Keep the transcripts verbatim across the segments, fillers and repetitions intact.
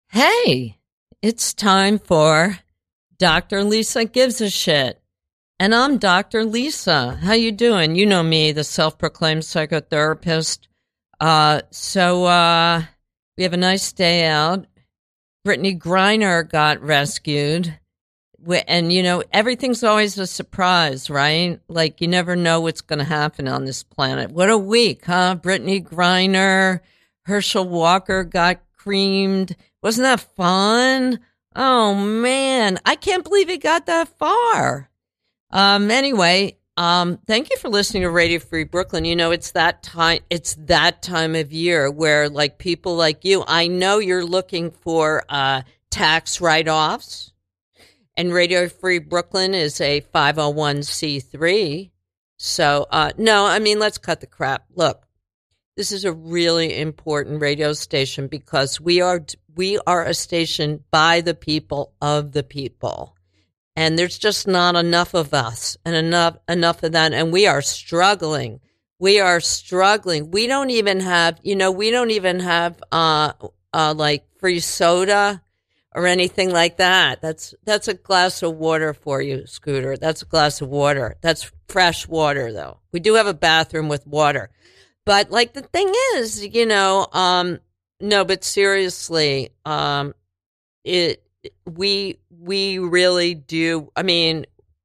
Hey, it's time for Doctor Lisa Gives a Shit. And I'm Doctor Lisa. How you doing? You know me, the self-proclaimed psychotherapist. Uh, so uh, we have a nice day out. Brittany Griner got rescued. And, you know, everything's always a surprise, right? Like, you never know what's going to happen on this planet. What a week, huh? Brittany Griner, Herschel Walker got creamed. Wasn't that fun? Oh, man. I can't believe it got that far. Um, anyway, um, thank you for listening to Radio Free Brooklyn. You know, it's that time, it's that time of year where, like, people like you, I know you're looking for uh, tax write-offs. And Radio Free Brooklyn is a five oh one c three. So, uh, no, I mean, let's cut the crap. Look, this is a really important radio station because we are we are a station by the people, of the people. And there's just not enough of us and enough enough of that. And we are struggling. We are struggling. We don't even have, you know, we don't even have uh, uh, like free soda or anything like that. That's that's a glass of water for you, Scooter. That's a glass of water. That's fresh water, though. We do have a bathroom with water. But, like, the thing is, you know, um, no, but seriously, um, it we we really do. I mean,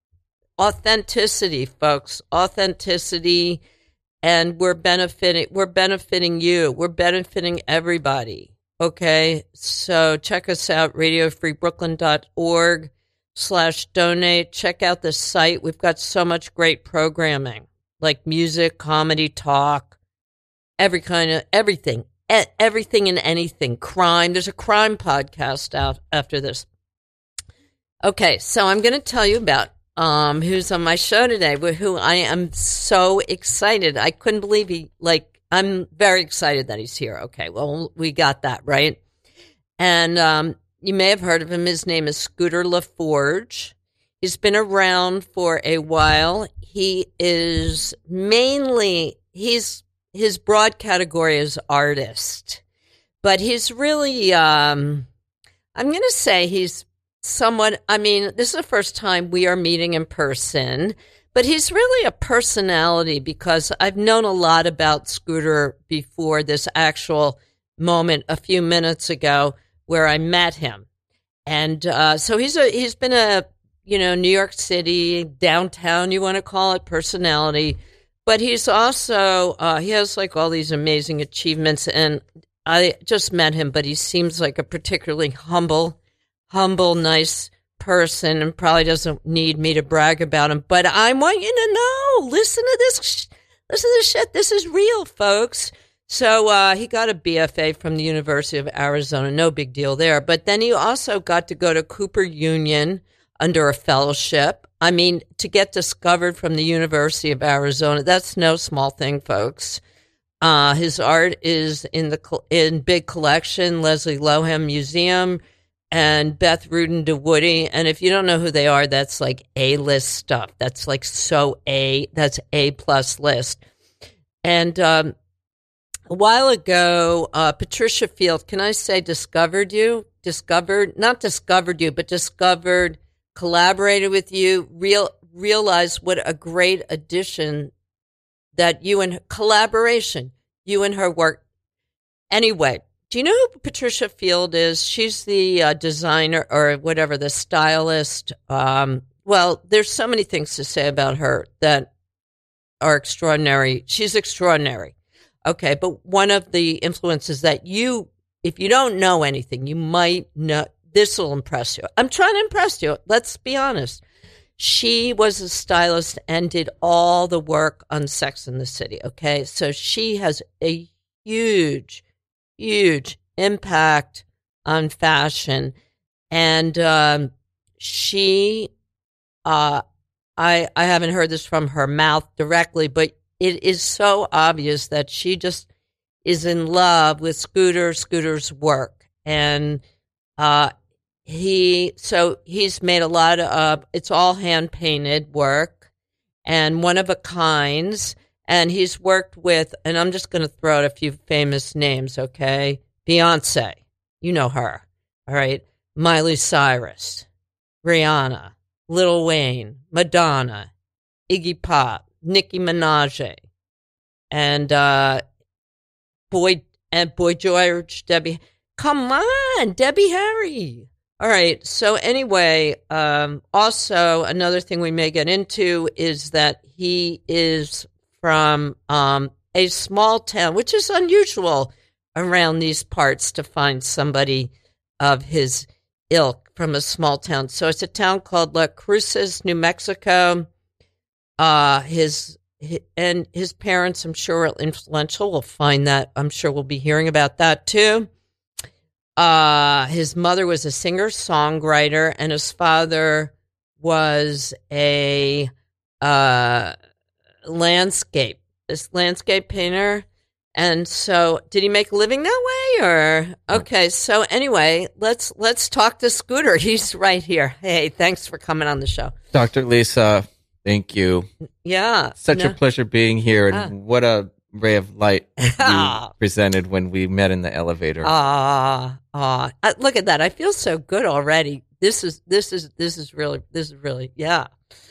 authenticity, folks, authenticity, and we're benefiting. We're benefiting you. We're benefiting everybody. Okay, so check us out, radio free brooklyn dot org slash donate. Check out the site. We've got so much great programming, like music, comedy, talk, every kind of, everything, e- everything and anything, crime. There's a crime podcast out after this. Okay, so I'm going to tell you about um, who's on my show today, who I am so excited. I couldn't believe he, like, I'm very excited that he's here. Okay, well, we got that, right? And um, you may have heard of him. His name is Scooter LaForge. He's been around for a while. He is mainly, he's his broad category is artist. But he's really, um, I'm going to say he's somewhat, I mean, this is the first time we are meeting in person. But he's really a personality because I've known a lot about Scooter before this actual moment a few minutes ago where I met him. And uh, so he's a he's been a, you know, New York City, downtown, you want to call it, personality. But he's also, uh, he has like all these amazing achievements. And I just met him, but he seems like a particularly humble, humble, nice person, and probably doesn't need me to brag about him, but I want you to know, listen to this, listen to this shit. This is real, folks. So uh, he got a B F A from the University of Arizona. No big deal there. But then he also got to go to Cooper Union under a fellowship. I mean, to get discovered from the University of Arizona, that's no small thing, folks. Uh, his art is in the in big collection, Leslie Lohan Museum, and Beth Rudin DeWoody. And if you don't know who they are, that's like A-list stuff. That's like so A, that's A-plus list. And um, a while ago, uh, Patricia Field, can I say discovered you? Discovered, not discovered you, but discovered, collaborated with you, real realized what a great addition that you and collaboration, you and her work. Anyway, do you know who Patricia Field is? She's the uh, designer or whatever, the stylist. Um, well, there's so many things to say about her that are extraordinary. She's extraordinary. Okay, but one of the influences that you, if you don't know anything, you might know, this will impress you. I'm trying to impress you. Let's be honest. She was a stylist and did all the work on Sex and the City, okay? So she has a huge huge impact on fashion. And um, she, uh, I, I haven't heard this from her mouth directly, but it is so obvious that she just is in love with Scooter, Scooter's work. And uh, he, so he's made a lot of, uh, it's all hand-painted work and one of a kinds. And he's worked with, and I'm just going to throw out a few famous names, okay? Beyonce, you know her. All right. Miley Cyrus, Rihanna, Lil Wayne, Madonna, Iggy Pop, Nicki Minaj, and uh, Boy and Boy George, Debbie. Come on, Debbie Harry. All right. So anyway, um, also another thing we may get into is that he is from um, a small town, which is unusual around these parts to find somebody of his ilk from a small town. So it's a town called La Cruces, New Mexico. Uh, his, his and his parents, I'm sure, are influential. We'll find that. I'm sure we'll be hearing about that too. Uh, his mother was a singer-songwriter, and his father was a uh, landscape, this landscape painter. And so, did he make a living that way, or okay? So anyway, let's let's talk to Scooter. He's right here. Hey, thanks for coming on the show, Doctor Lisa. Thank you. Yeah, Such no. a pleasure being here, and Ah. what a ray of light you presented when we met in the elevator. Ah, ah, uh, look at that! I feel so good already. This is this is this is really this is really yeah.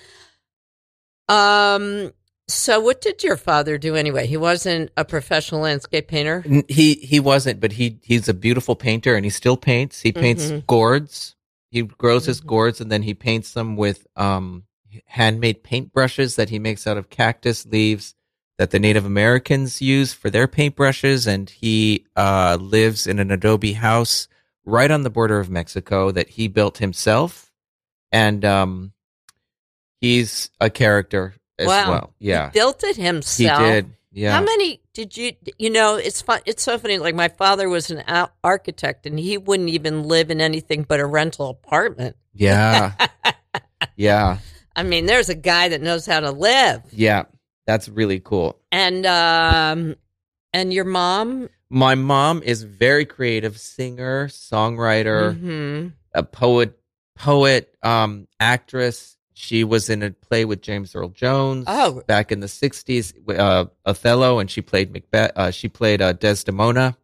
Um. So, what did your father do anyway? He wasn't a professional landscape painter. N- He he wasn't, but he he's a beautiful painter, and he still paints. He paints Mhm. gourds. He grows his Mhm. gourds, and then he paints them with um handmade paintbrushes that he makes out of cactus leaves that the Native Americans use for their paintbrushes. And he uh, lives in an adobe house right on the border of Mexico that he built himself, and um, he's a character as Wow. well. Yeah, He built it he himself. did. Yeah. How many did you? You know, it's fun. It's so funny. Like my father was an a- architect, and he wouldn't even live in anything but a rental apartment. Yeah. Yeah. I mean, there's a guy that knows how to live. Yeah. That's really cool. And um, and your mom. My mom is very creative, singer, songwriter, Mm-hmm. a poet, poet, um, actress. She was in a play with James Earl Jones Oh. back in the sixties, uh, Othello, and she played Macbeth. Uh, she played uh, Desdemona,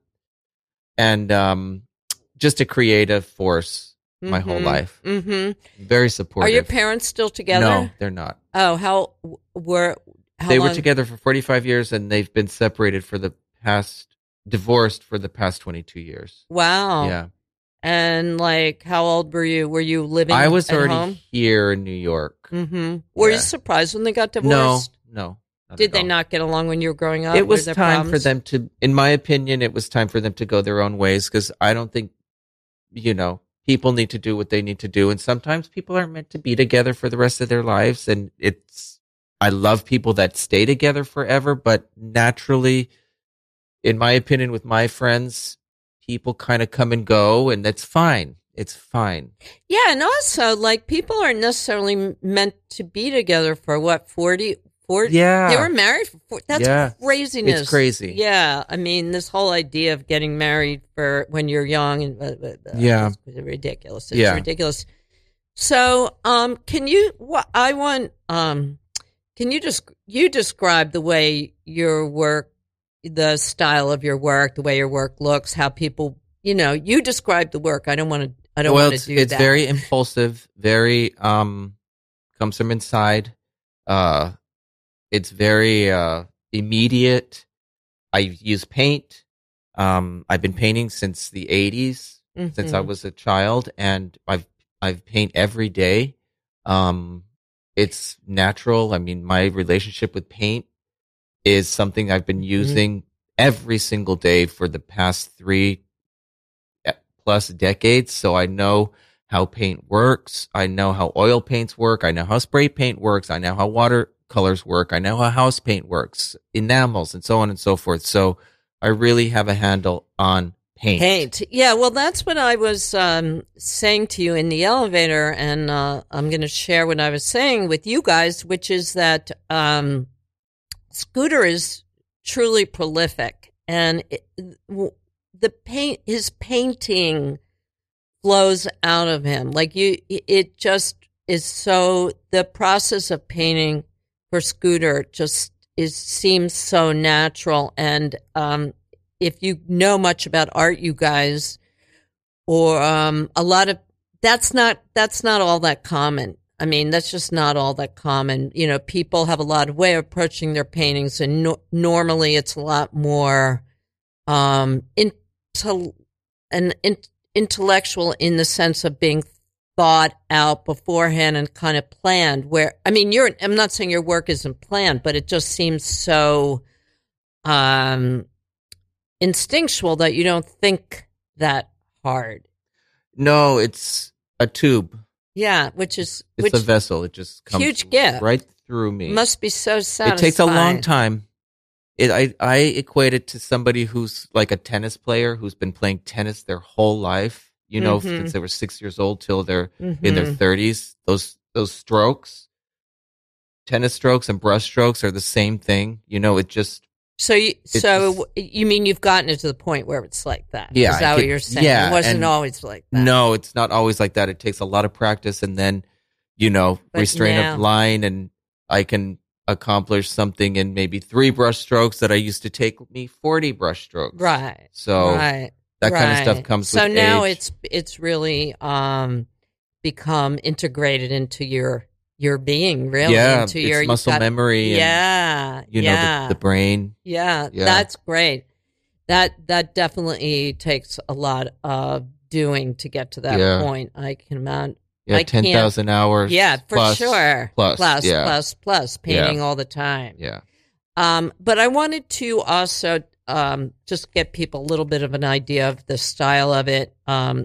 and um, just a creative force my whole life. Mm-hmm. Very Are supportive. your parents still together? No, they're not. Oh, how were how they long? were together for forty-five years, and they've been separated for the past, divorced for the past twenty-two years. Wow. Yeah. And like, how old were you? Were you living? I was at already home? here in New York. Mm-hmm. Were you Yeah. surprised when they got No, divorced? no. not Did at they all. not get along when you were growing up? It Were was there time problems? for them to, in my opinion, it was time for them to go their own ways, because I don't think, you know, people need to do what they need to do. And sometimes people aren't meant to be together for the rest of their lives. And it's, I love people that stay together forever, but naturally, in my opinion, with my friends, people kind of come and go, and that's fine. It's fine. Yeah, and also like people aren't necessarily meant to be together for what forty, forty Yeah. They were married for forty. That's Yeah. craziness. It's crazy. Yeah, I mean this whole idea of getting married for when you're young and uh, uh, Yeah. it's ridiculous. It's Yeah. ridiculous. So, um, can you? What I want, um, can you just you describe the way your work, the style of your work, the way your work looks, how people, you know, you describe the work. I don't want to. I don't well, want it's, to do it's that. very impulsive, very um comes from inside. Uh it's very uh immediate. I use paint. Um I've been painting since the eighties, since I Mhm. was a child, and I've I've paint every day. Um it's natural. I mean, my relationship with paint is something I've been using every single day for the past three plus decades, so I know how paint works. I know how oil paints work. I know how spray paint works. I know how watercolors work. I know how house paint works, enamels, and so on and so forth. So I really have a handle on paint. Paint. Yeah, well, that's what I was um, saying to you in the elevator, and uh, I'm going to share what I was saying with you guys, which is that um, Scooter is truly prolific, and it, w- the paint, his painting flows out of him. Like you, it just is so. The process of painting for Scooter just is seems so natural, and um, if you know much about art, you guys, or um, a lot of that's not that's not all that common. I mean, that's just not all that common. You know, people have a lot of way of approaching their paintings, and no, normally it's a lot more um, into, an in, intellectual in the sense of being thought out beforehand and kind of planned. Where I mean, you're I'm not saying your work isn't planned, but it just seems so um, instinctual that you don't think that hard. No, it's a tube. Yeah, which is It's which a vessel. It just comes huge gift. right through me. Must be so satisfying. It takes a long time. It, I, I equate it to somebody who's like a tennis player who's been playing tennis their whole life, you know, Mm-hmm. since they were six years old till they're Mm-hmm. in their thirties. Those those strokes, tennis strokes and brush strokes are the same thing. You know, it just... So, you, It's so you mean you've gotten it to the point where it's like that? Yeah, Is I that what could- you're saying? yeah, It wasn't and- always like that. No, it's not always like that. It takes a lot of practice and then, you know, But restraint now- of line, and I can accomplish something in maybe three brush strokes that I used to take me forty brush strokes. Right. So right. that kind of right. stuff comes So with now age. it's it's really um become integrated into your your being, really. yeah, into it's your you've muscle got- memory. And, Yeah. you know, yeah. the, the brain. Yeah, Yeah. that's great. That that definitely takes a lot of doing to get to that Yeah. point. I can imagine. Yeah, I ten can't- thousand hours. Yeah, for plus, sure. Plus, plus, yeah. plus, plus, painting all the time. Yeah. Um, but I wanted to also um, just get people a little bit of an idea of the style of it. Um,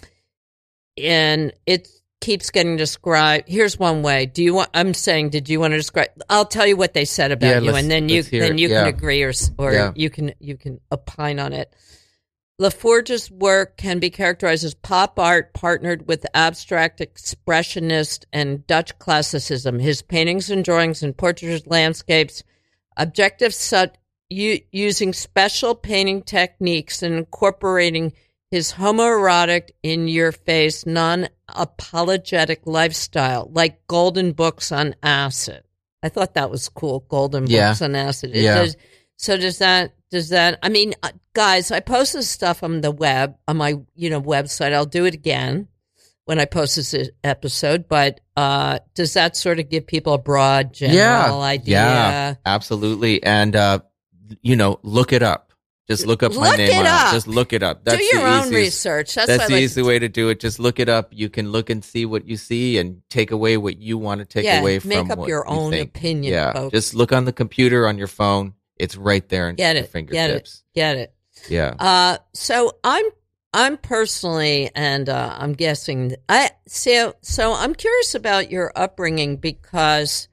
and it keeps getting described. Here's one way. Do you want? I'm saying, did you want to describe? I'll tell you what they said about Yeah, you, let's- and then you let's hear then it. you Yeah. can agree or s- or Yeah. you can you can opine on it. LaForge's work can be characterized as pop art partnered with abstract expressionist and Dutch classicism. His paintings and drawings and portraits, landscapes, objective such u- using special painting techniques and incorporating his homoerotic, in-your-face, non-apologetic lifestyle, like golden books on acid. I thought that was cool. Golden Yeah. books on acid. It Yeah. does- so does that? Does that? I mean, uh, guys, I post this stuff on the web on my you know website. I'll do it again when I post this e- episode. But uh, does that sort of give people a broad general Yeah. idea? Yeah. Absolutely. And, uh, you know, look it up. Just look up my Look name it on up. it. Just look it up. That's do your the own easiest, research. That's, That's what the I like easy to way to do it. Just look it up. You can look and see what you see and take away what you want to take yeah, away from make up what your you own think. opinion, Yeah. folks. Just look on the computer, on your phone. It's right there in Get your it, get it, fingertips. get it. Yeah. Uh, so I'm I'm personally, and uh, I'm guessing I so so I'm curious about your upbringing because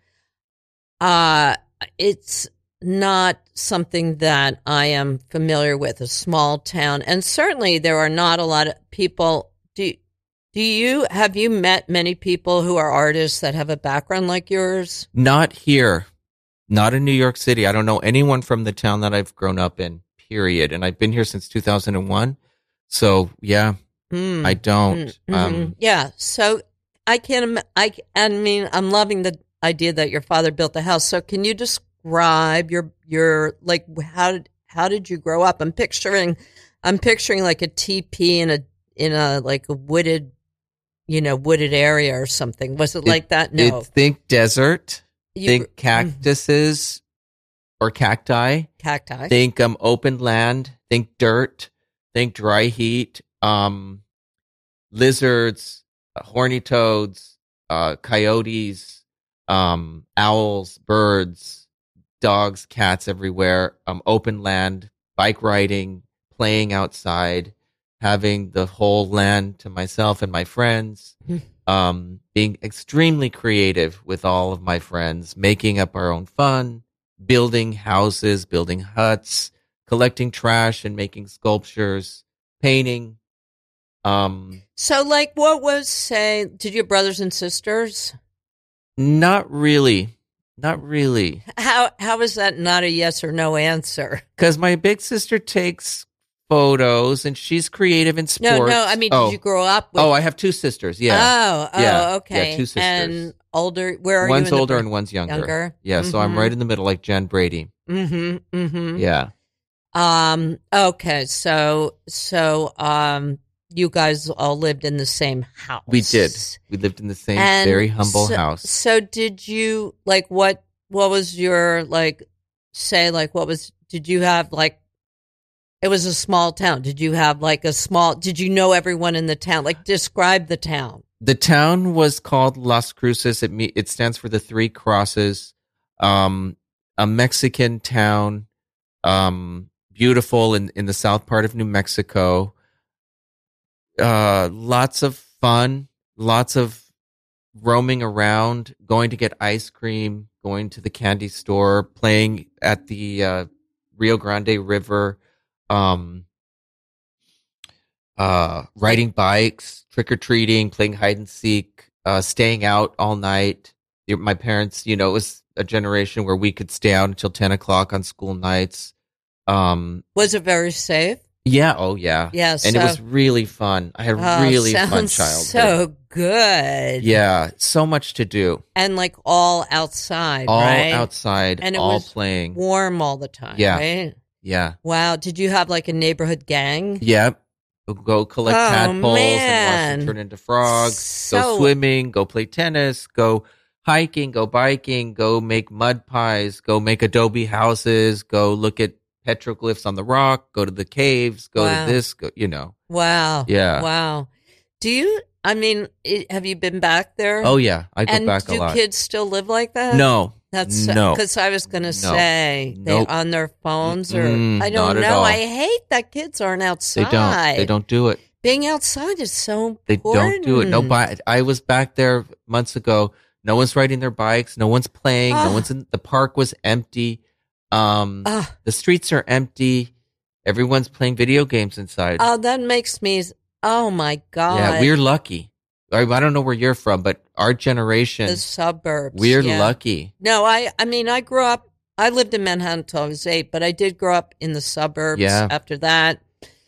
uh, it's not something that I am familiar with. A small town, and certainly there are not a lot of people. Do do you have you met many people who are artists that have a background like yours? Not here. Not in New York City. I don't know anyone from the town that I've grown up in, period. And I've been here since two thousand one. So, yeah, Mm. I don't. Mhm. Um, yeah. So I can't. Im- I. I mean, I'm loving the idea that your father built the house. So can you describe your your like how did how did you grow up? I'm picturing, I'm picturing like a teepee in a in a like a wooded, you know, wooded area or something. Was it, It- like that? No. it- think desert. You- think cactuses or cacti. cacti. Think um open land. Think dirt. Think dry heat. Um, lizards, uh, horny toads, uh, coyotes, um, owls, birds, dogs, cats everywhere. Um, open land, bike riding, playing outside, having the whole land to myself and my friends. Um, being extremely creative with all of my friends, making up our own fun, building houses, building huts, collecting trash and making sculptures, painting. Um, So like, what was say? Did you have brothers and sisters? not really, not really, How how is that not a yes or no answer? because my big sister takes photos and she's creative in sports. No, no. I mean, oh. did you grow up with? Oh, I have two sisters. Yeah, Oh, oh, Yeah. okay. Yeah, two sisters. And older. Where are one's you? in the older br- and one's younger. younger. Yeah, so I'm Mhm. right in the middle, like Jen Brady. Mm-hmm. Mm-hmm. Yeah. Um. Okay. So so um. you guys all lived in the same house. We did. We lived in the same And very humble so, house. So did you, like, what, what was your, like, say, like, what was, did you have, like, it was a small town. Did you have, like, a small, did you know everyone in the town? Like, describe the town. The town was called Las Cruces. It me, it stands for the Three Crosses. Um, a Mexican town, um, beautiful in, in the south part of New Mexico. Uh, lots of fun, lots of roaming around, going to get ice cream, going to the candy store, playing at the uh, Rio Grande River, um, uh, riding bikes, trick-or-treating, playing hide and seek, uh, staying out all night. My parents, you know, it was a generation where we could stay out until ten o'clock on school nights. Um, Was it very safe? Yeah. Oh, yeah. Yeah. And so, it was really fun. I had a oh, really fun sounds childhood. So good. Yeah. So much to do. And like all outside, All right? outside, And it all was playing. warm all the time, Yeah. right? Yeah. Wow. Did you have like a neighborhood gang? Yep. We'll go collect Oh, tadpoles and watch man. them turn into frogs. So- Go swimming. Go play tennis. Go hiking. Go biking. Go make mud pies. Go make adobe houses. Go look at petroglyphs on the rock. Go to the caves. Go Wow. to this. Go, you know. Wow. Yeah. Wow. Do you, I mean, it, have you been back there? Oh yeah, I go and back a do lot. kids still live like that? No. That's No. because I was going to No. say Nope. they on their phones or Mm-mm, I don't not at know. all. I hate that kids aren't They outside. don't. They don't do it. Being outside is so They important. don't do it. No, bi- I was back there months ago. No one's riding their bikes. No one's playing. Ah. No one's in. The park was empty. Um, Ah. the streets are empty. Everyone's playing video games inside. Oh, that makes me. Oh my god! yeah, we're lucky. I, I don't know where you're from, but our generation, the suburbs. we're yeah. lucky. No, I. I mean, I grew up. I lived in Manhattan until I was eight, but I did grow up in the suburbs. Yeah. After that,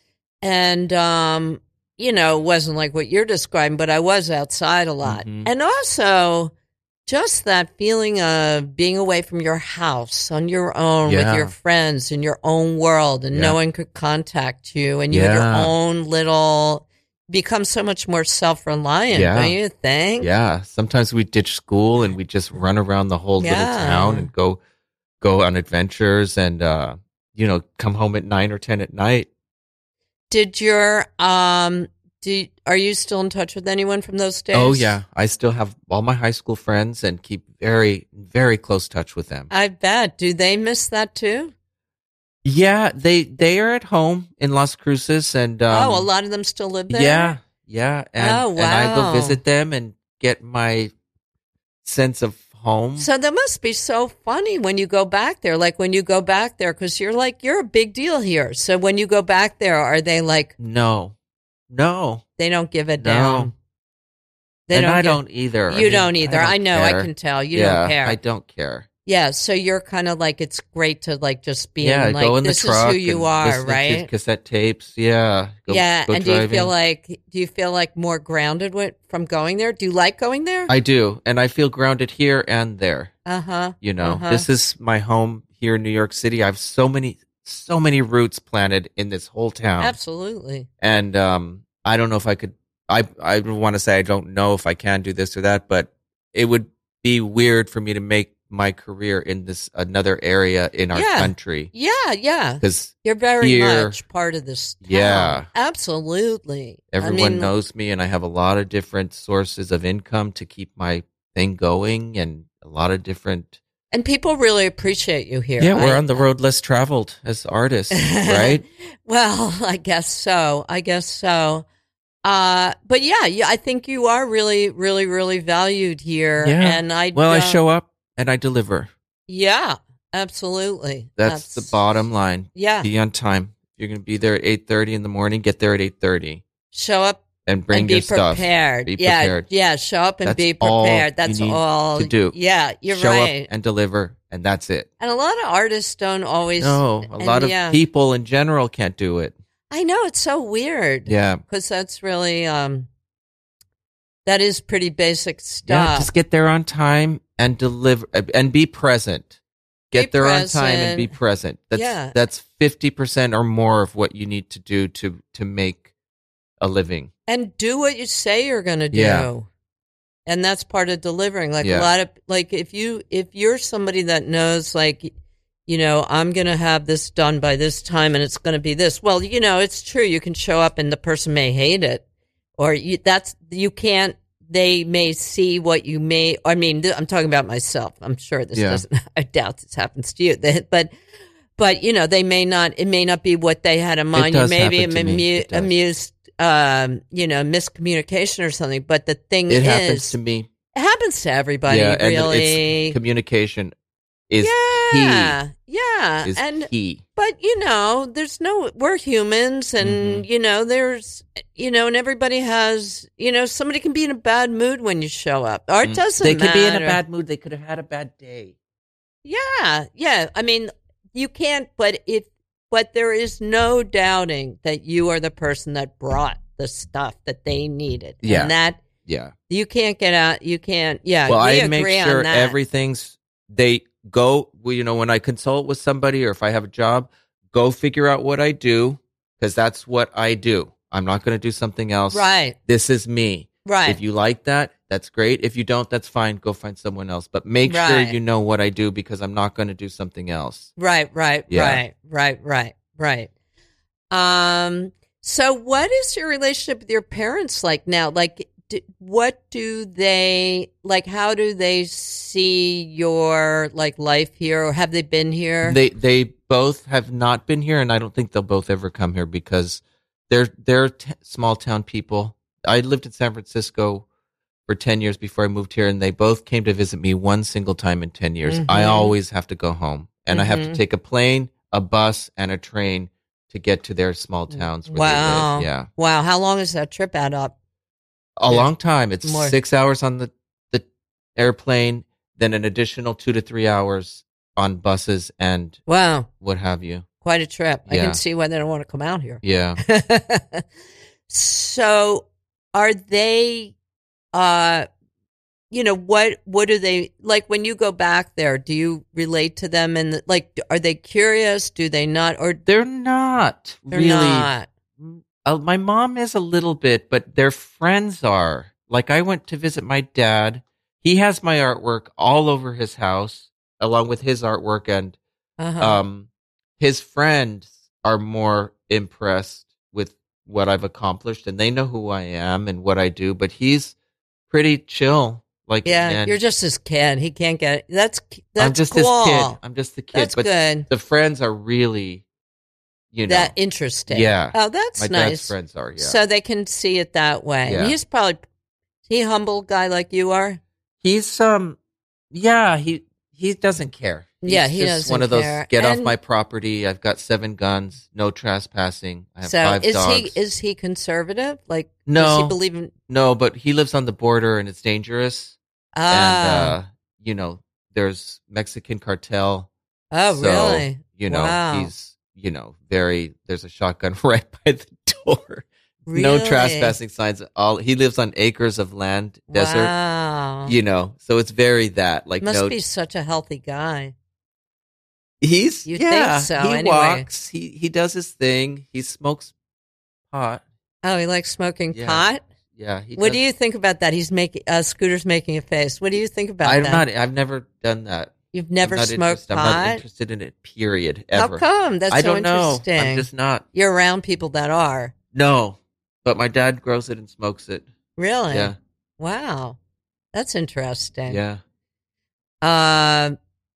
and um, you know, it wasn't like what you're describing, but I was outside a lot, Mhm. and also just that feeling of being away from your house on your own Yeah. with your friends in your own world, and Yeah. no one could contact you, and you had your Yeah. own little. Become so much more self-reliant, Yeah. don't you think? Yeah, sometimes we ditch school and we just run around the whole little Yeah. town and go go on adventures and uh, you know come home at nine or ten at night. Did your um do are you still in touch with anyone from those days? Oh yeah, I still have all my high school friends and keep very very close touch with them. I bet. Do they miss that too? Yeah, they they are at home in Las Cruces and um, oh, a lot of them still live there? yeah, yeah, and Oh, and I go wow. visit them and get my sense of home. So that must be so funny when you go back there. Like when you go back there, because you're like, you're a big deal here. So when you go back there, are they like, no, no, they don't give a No. damn? They and don't I give- don't either. I You mean, don't either. I, don't know. I care. can tell. You yeah, don't care. I don't care. Yeah. So you're kind of like, it's great to like just be Yeah, in, like, go in the this truck. is who you and are, listen to right? cassette tapes. Yeah. Go, yeah, go and do you driving. feel like do you feel like more grounded with, from going there? Do you like going there? I do, and I feel grounded here and there. Uh huh. You know, Uh-huh. this is my home here in New York City. I have so many, so many roots planted in this whole town, Absolutely. and um, I don't know if I could. I I don't want to say I don't know if I can do this or that, but it would be weird for me to make my career in this another area in our Yeah. country Yeah, yeah. because You're very Here- much part of this town. Yeah. Absolutely. everyone I mean, knows me, and I have a lot of different sources of income to keep my thing going, and a lot of different. and people really appreciate you here. Yeah, we're I- on the road less traveled as artists, right? Well, I guess so. I guess so. Uh, but yeah, yeah, I think you are really, really, really valued here. Yeah. And I Well, I don't- show up and I deliver. Yeah, absolutely. That's, the bottom line. Yeah. Be on time. You're going to be there at eight thirty in the morning. Get there at eight thirty Show up and bring and be your stuff. prepared. Be yeah, prepared. yeah. Show up and That's be all prepared. you That's need all to do. Yeah, you're Show right. up and deliver, and that's it. And a lot of artists don't always. No, a and lot of yeah. people in general can't do it. I know it's so weird. Yeah. because that's really um, that is pretty basic Yeah, stuff. just get there on time and deliver and be present. Get Be there on time and be present. present. That's Yeah. that's fifty percent or more of what you need to do to to make a living. And do what you say you're going to do. Yeah. And that's part of delivering. Like Yeah. a lot of, like if you, if you're somebody that knows like, you know, I'm going to have this done by this time and it's going to be this. Well, you know, it's true. You can show up and the person may hate it or you, that's, you can't, they may see what you may, I mean, th- I'm talking about myself. I'm sure this Yeah. doesn't, I doubt this happens to you, but, but, you know, they may not, it may not be what they had in mind. You does may be happen to me. amu- It does. amused, um, you know, miscommunication or something. But the thing It is, happens to me. it happens to everybody, Yeah, and really. it's communication is yeah, yeah, key. Is and key. but you know, there's no. We're humans, and Mhm. you know, there's you know, and everybody has. You know, somebody can be in a bad mood when you show up, or it Mm. doesn't. They could be in a matter. bad mood. They could have had a bad day. Yeah, yeah. I mean, you can't. But if, but there is no doubting that you are the person that brought the stuff that they needed. Yeah. and that Yeah. you can't get out. You can't. Yeah, Well, we I make agree sure on that. everything's they go. Well, you know, when I consult with somebody or if I have a job, go figure out what I do because that's what I do. I'm not going to do something else. Right, This is me. right. If you like that, that's great. If you don't, that's fine. Go find someone else. But make sure Right. you know what I do because I'm not going to do something else. Right, right, Yeah. right, right, right, right. Um. So, what is your relationship with your parents like now? Like, d- what do they like? How do they see your like life here, or have they been here? They they both have not been here, and I don't think they'll both ever come here because they're they're t- small town people. I lived in San Francisco for ten years before I moved here, and they both came to visit me one single time in ten years. I Mhm. always have to go home, and I have to Mhm. take a plane, a bus, and a train to get to their small towns where they Wow. live. Yeah, Wow. How long is that trip add up? a Yeah. long time. It's More. six hours on the, the airplane, then an additional two to three hours on buses and Wow. what have you. Quite a trip. I Yeah. can see why they don't want to come out here. Yeah. So, are they? Uh, you know what? What do they like when you go back there? Do you relate to them and like? Are they curious? Do they not? Or They're not they're really. not? Uh, my mom is a little bit, but their friends are. Like I went to visit my dad. He has my artwork all over his house, along with his artwork, and Uh-huh. um, his friends are more impressed with what I've accomplished, and they know who I am and what I do. But he's pretty chill. Like yeah, and you're just his kid. He can't get it. That's that's I'm just cool. his kid. I'm just the kid. That's but good. the friends are really, you know, That interesting. Yeah. Oh, that's my nice. dad's friends are. Yeah. So they can see it that way. Yeah. He's probably is he a humble guy like you are. He's um, yeah, he he doesn't care. He's Yeah, he just doesn't one of those care. get off And- my property. I've got seven guns, no trespassing. I have So five is dogs. he is he conservative? Like does No. he believe in? No, but he lives on the border and it's dangerous. Ah, And uh, you know, there's Mexican cartel. oh, so, really? You know, Wow. he's you know very. There's a shotgun right by the door. No Really? trespassing signs. All he lives on acres of land, desert. Wow. You know, so it's very that like Must no. be such a healthy guy. He's You'd think yeah. so, he anyway. walks. He he does his thing. He smokes pot. Oh, he likes smoking Yeah. pot. Yeah. He What does- do you think about that? He's making uh, Scooter's making a face. What do you think about I'm that? not. I've never done that. You've never I'm not smoked interested- I'm not pot. interested in it. Period. How Ever. come? That's I so don't know. interesting. I'm just not. You're around people that are No, but my dad grows it and smokes it. really. Yeah. Wow, that's interesting. Yeah. Uh,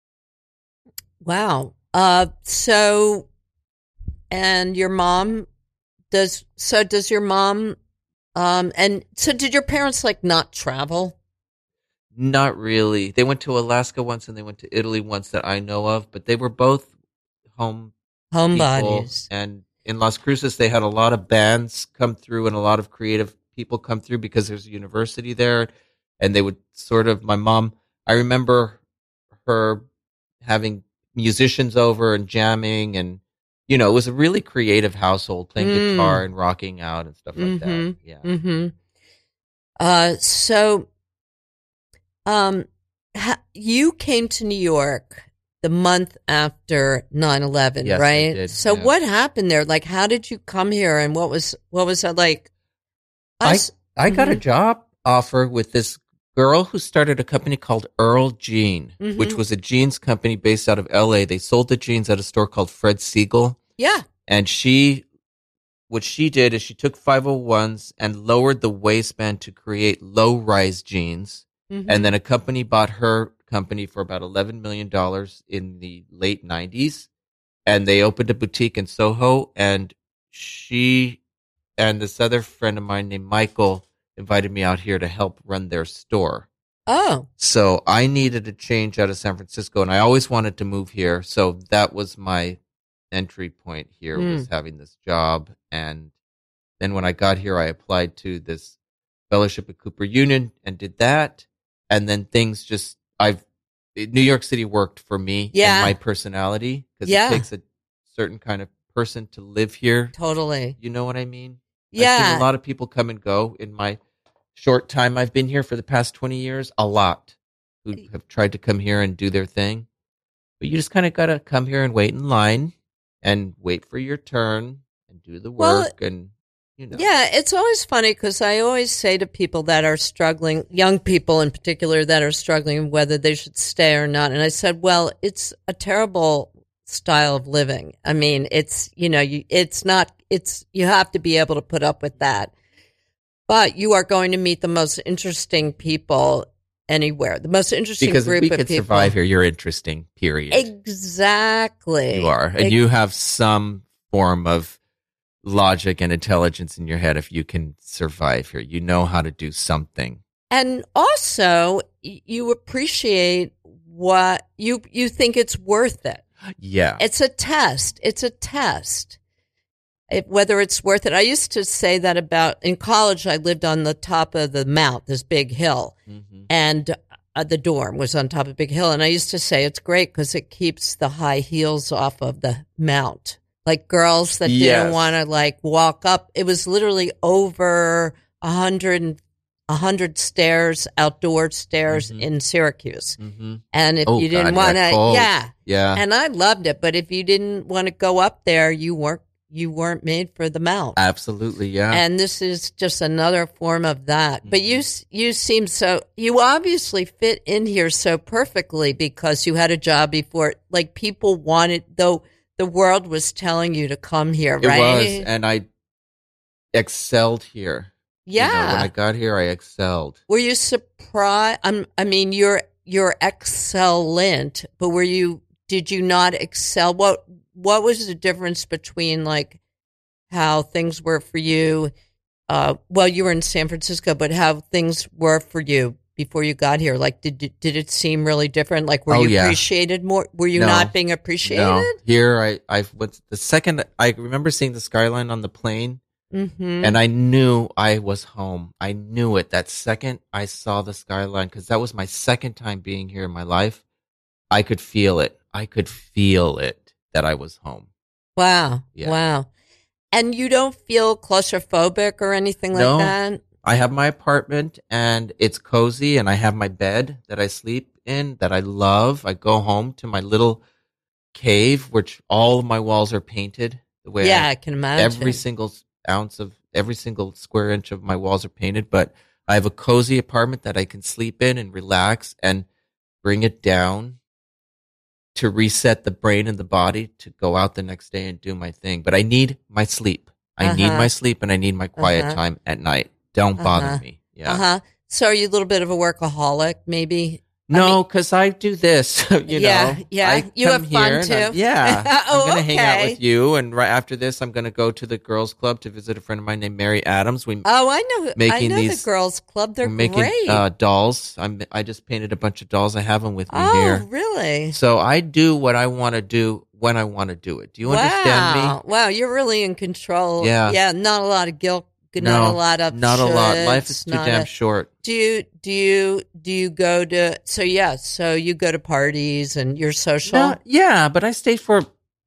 wow. Uh, so, and your mom does. So does your mom? Um, and so did your parents like not travel? Not really. They went to Alaska once and they went to Italy once that I know of, but they were both home people. Homebodies. And in Las Cruces, they had a lot of bands come through and a lot of creative people come through because there's a university there. And they would sort of, my mom, I remember her having musicians over and jamming. And, you know, it was a really creative household, playing Mm. guitar and rocking out and stuff like Mhm. that. Yeah. Mm-hmm. Uh, so, um, ha- you came to New York the month after nine eleven, Yes, I right? did, So yeah. what happened there? Like, how did you come here and what was, what was it like? I, s- I got a Mhm. job offer with this girl who started a company called Earl Jean, Mhm. which was a jeans company based out of L A. They sold the jeans at a store called Fred Siegel. Yeah. And she, what she did is she took five oh ones and lowered the waistband to create low rise jeans. Mhm. And then a company bought her company for about eleven million dollars in the late nineties. And they opened a boutique in Soho. And she and this other friend of mine named Michael invited me out here to help run their store. Oh. So I needed a change out of San Francisco, and I always wanted to move here. So that was my entry point here, Mm. was having this job. And then when I got here, I applied to this fellowship at Cooper Union and did that. And then things just, I've, New York City worked for me Yeah. and my personality, because Yeah. it takes a certain kind of person to live here. Totally. You know what I mean? I've Yeah. seen a lot of people come and go in my short time I've been here for the past twenty years. A lot who have tried to come here and do their thing. But you just kind of got to come here and wait in line and wait for your turn and do the Well, work. And, you know. Yeah, it's always funny because I always say to people that are struggling, young people in particular that are struggling, whether they should stay or not. And I said, well, it's a terrible style of living. I mean, it's, you know, you, it's not, it's, you have to be able to put up with that. But you are going to meet the most interesting people anywhere, the most interesting Because if group we of could people. survive here, you're interesting, period. Exactly. You are. And Ex- you have some form of logic and intelligence in your head if you can survive here. You know how to do something. And also, y- you appreciate what you you think it's worth it. Yeah. It's a test. It's a test. If, whether it's worth it. I used to say that about in college. I lived on the top of the mount, this big hill, Mhm. and uh, the dorm was on top of a big hill. And I used to say it's great because it keeps the high heels off of the mount. Like girls that Yes. didn't want to like walk up. It was literally over a hundred a hundred stairs, outdoor stairs Mhm. in Syracuse. Mm-hmm. And if Oh, you didn't God, want yeah, to, cold. yeah. Yeah. And I loved it, but if you didn't want to go up there, you weren't you weren't made for the mount. Absolutely. Yeah. And this is just another form of that. But you Mhm. you seem so you obviously fit in here so perfectly because you had a job before. Like people wanted, though the world was telling you to come here, It right? was. And I excelled here. You know, Yeah. when I got here, I excelled. Were you surprised? I'm, I mean, you're you're excellent, but were you? Did you not excel? What What was the difference between like how things were for you? Uh, well, you were in San Francisco, but how things were for you before you got here? Like, did did it seem really different? Like, were Oh, you yeah. appreciated more? Were you No. not being appreciated? No. Here, I, I went the second I remember seeing the skyline on the plane, Mm-hmm. and I knew I was home. I knew it that second I saw the skyline, because that was my second time being here in my life. I could feel it. I could feel it that I was home. Wow. Yeah. Wow. And you don't feel claustrophobic or anything like No. that? I have my apartment and it's cozy, and I have my bed that I sleep in that I love. I go home to my little cave, which all of my walls are painted the way Yeah, I, I can imagine. every single ounce of every single square inch of my walls are painted. But I have a cozy apartment that I can sleep in and relax and bring it down to reset the brain and the body to go out the next day and do my thing. But I need my sleep. I need Uh-huh. my sleep, and I need my quiet Uh-huh. time at night. Don't bother Uh-huh. me. Yeah. Uh huh. So are you a little bit of a workaholic, maybe? No, because I do this. You Yeah, know, yeah. I You come have fun, here and I'm- too? yeah, Oh, I'm gonna hang out okay. with you, and right after this, I'm gonna go to the girls' club to visit a friend of mine named Mary Adams. We Oh, I know. I Making know these- the girls' club. They're we're making great. uh, dolls. I'm I just painted a bunch of dolls. I have them with me oh, here. really? So I do what I want to do when I want to do it. Do you wow. understand me? Wow, you're really in control. Yeah. Yeah. Not a lot of guilt. Not No, a lot of. Not a lot. shoulds, Life is too not damn a- short. Do you do you do you go to? So yeah. So you go to parties and you're social. No, yeah, but I stay for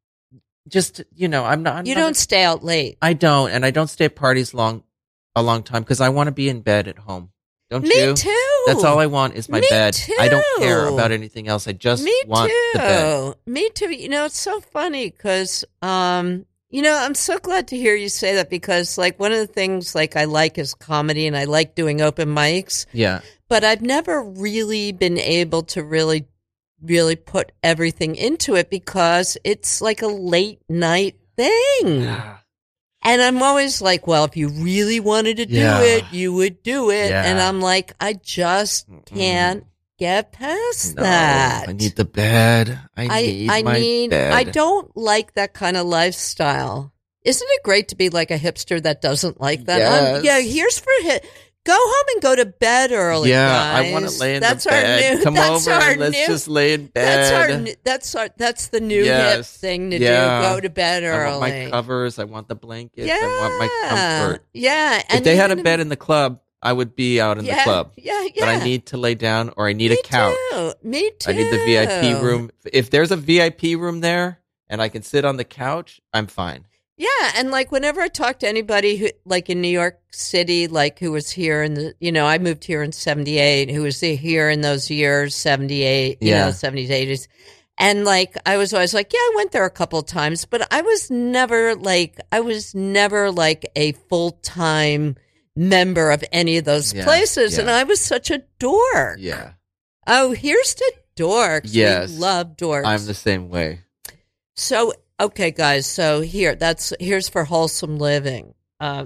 just you know. I'm not. I'm you not- don't stay out late. I don't, and I don't stay at parties long, a long time because I want to be in bed at home. Don't Me you? too. That's all I want is my Me bed. I don't care too. about anything else. I just Me want too. the bed. Me too. You know, it's so funny because, um, You know, I'm so glad to hear you say that because, like, one of the things, like, I like is comedy and I like doing open mics. Yeah. But I've never really been able to really, really put everything into it because it's like a late night thing. Yeah. And I'm always like, well, if you really wanted to do Yeah. it, you would do it. Yeah. And I'm like, I just can't get past No, that. I need the bed. I, I, need I my need, bed. I don't like that kind of lifestyle. Isn't it great to be like a hipster that doesn't like that? Yes. Um, yeah, here's for hit. Go home and go to bed early. Yeah, guys. I want to lay in that's the bed. Our new, Come that's over our and let's new, just lay in bed. That's our. new- That's our. That's the new Yes. hip thing to Yeah. do. Go to bed early. I want my covers. I want the blankets. Yeah, I want my comfort. Yeah, If they had a bed in the club, I would be out in yeah, the club. Yeah, yeah. But I need to lay down or I need Me a couch. Too. Me too. I need the V I P room. If there's a V I P room there and I can sit on the couch, I'm fine. Yeah, and like whenever I talk to anybody who, like in New York City, like who was here in the, you know, I moved here in seventy-eight, who was here in those years, seventy-eight, you Yeah. know, seventies, eighties. And like, I was always like, yeah, I went there a couple of times, but I was never like, I was never like a full time member of any of those Yeah, places. yeah. And I was such a dork. Yeah. Oh, here's to dorks. Yes. We love dorks. I'm the same way. So, okay, guys. So here, that's here's for wholesome living. Uh,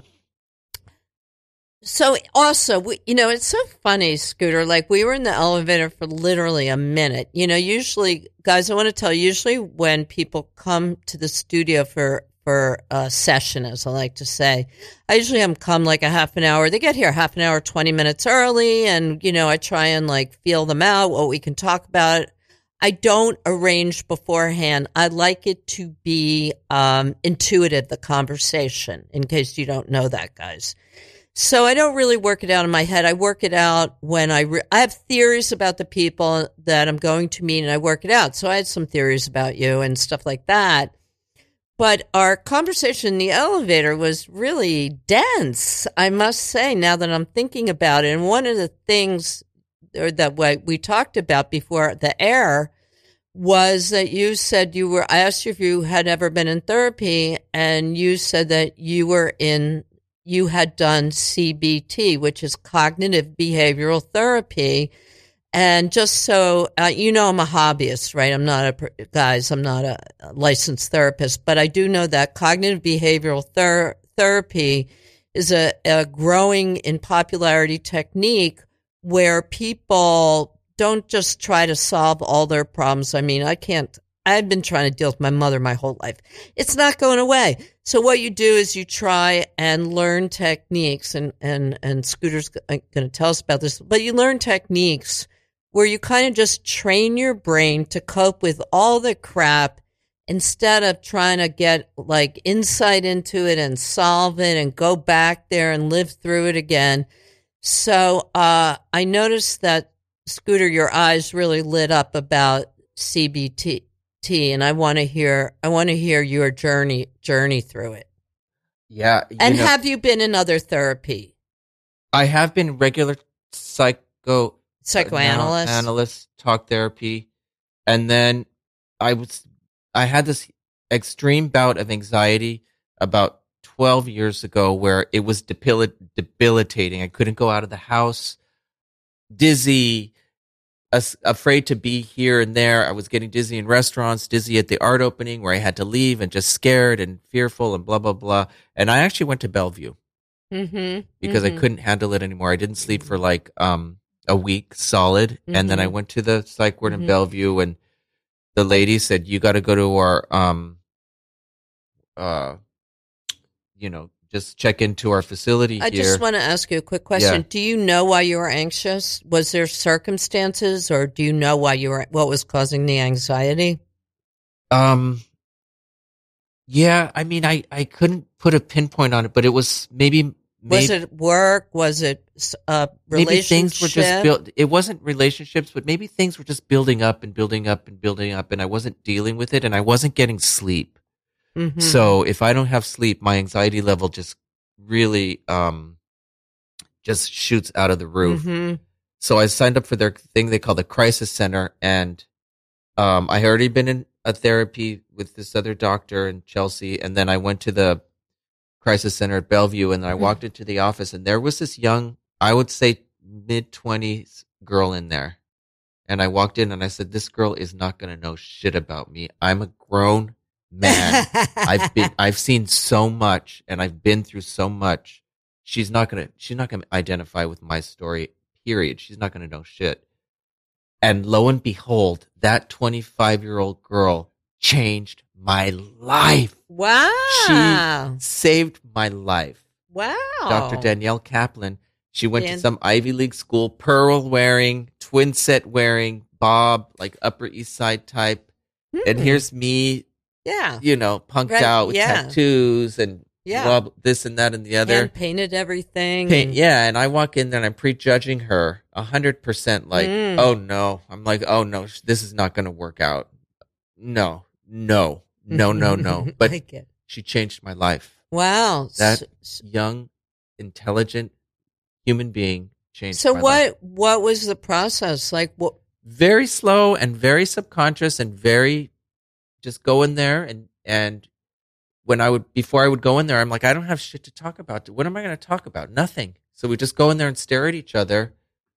so also, we, you know, it's so funny, Scooter. Like we were in the elevator for literally a minute. You know, usually, guys, I want to tell you, usually when people come to the studio for for a session, as I like to say, I usually have them come like a half an hour. They get here half an hour, twenty minutes early, and you know, I try and like feel them out, what we can talk about. I don't arrange beforehand. I like it to be um, intuitive, the conversation, in case you don't know that, guys. So I don't really work it out in my head. I work it out when I, re- I have theories about the people that I'm going to meet and I work it out. So I had some theories about you and stuff like that. But our conversation in the elevator was really dense, I must say, now that I'm thinking about it. And one of the things or that we, we talked about before the air was that you said you were, I asked you if you had ever been in therapy and you said that you were in, you had done C B T, which is cognitive behavioral therapy. And just so, uh, you know, I'm a hobbyist, right? I'm not a, guys, I'm not a licensed therapist, but I do know that cognitive behavioral ther- therapy is a, a growing in popularity technique where people don't just try to solve all their problems. I mean, I can't, I've been trying to deal with my mother my whole life. It's not going away. So what you do is you try and learn techniques, and, and, and Scooter's going to tell us about this, but you learn techniques where you kind of just train your brain to cope with all the crap instead of trying to get like insight into it and solve it and go back there and live through it again. So uh, I noticed that, Scooter, your eyes really lit up about C B T, and I want to hear. I want to hear your journey journey through it. Yeah. you And know, have you been in other therapy? I have been regular psycho Psychoanalyst? analyst, talk therapy, and then I was I had this extreme bout of anxiety about twelve years ago where it was debil- debilitating. I couldn't go out of the house, dizzy, as- afraid to be here and there. I was getting dizzy in restaurants, dizzy at the art opening where I had to leave, and just scared and fearful and blah, blah, blah. And I actually went to Bellevue Mm-hmm. because mm-hmm. I couldn't handle it anymore. I didn't sleep for like um, a week solid. And then I Mhm. went to the psych ward Mhm. in Bellevue, and the lady said, you got to go to our, um, uh, you know, just check into our facility I here. just want to ask you a quick question. Yeah. Do you know why you were anxious? Was there circumstances, or do you know why you were? What was causing the anxiety? Um, yeah, I mean, I, I couldn't put a pinpoint on it, but it was maybe, Was maybe, it work? Was it uh, relationship? maybe things were just built. It wasn't relationships, but maybe things were just building up and building up and building up, and I wasn't dealing with it, and I wasn't getting sleep. Mhm. So if I don't have sleep, my anxiety level just really, um, just shoots out of the roof. Mhm. So I signed up for their thing they call the crisis center, and um, I had already been in a therapy with this other doctor in Chelsea, and then I went to the crisis center at Bellevue, and I walked into the office, and there was this young, I would say mid-twenties girl in there. And I walked in and I said, this girl is not going to know shit about me. I'm a grown man. I've been, I've seen so much and I've been through so much. She's not going to, she's not going to identify with my story, period. She's not going to know shit. And lo and behold, that twenty-five year old girl changed my life. Wow. She saved my life. Wow. Doctor Danielle Kaplan. She went Dan- to some Ivy League school, pearl wearing, twin set wearing, Bob, like Upper East Side type. Hmm. And here's me, yeah, you know, punked right. out with yeah. tattoos and yeah. blah, blah, this and that and the other. Hand painted everything. Paint, and- yeah, and I walk in there and I'm prejudging her one hundred percent like, Mm. oh no. I'm like, oh no, this is not going to work out. No, no, no, no, no. But I get it. She changed my life. Wow. That so, young, intelligent human being changed so my what life. what was the process like? What Very slow and very subconscious and very just go in there and and when I would before I would go in there, I'm like, I don't have shit to talk about. What am I going to talk about? Nothing. So we just go in there and stare at each other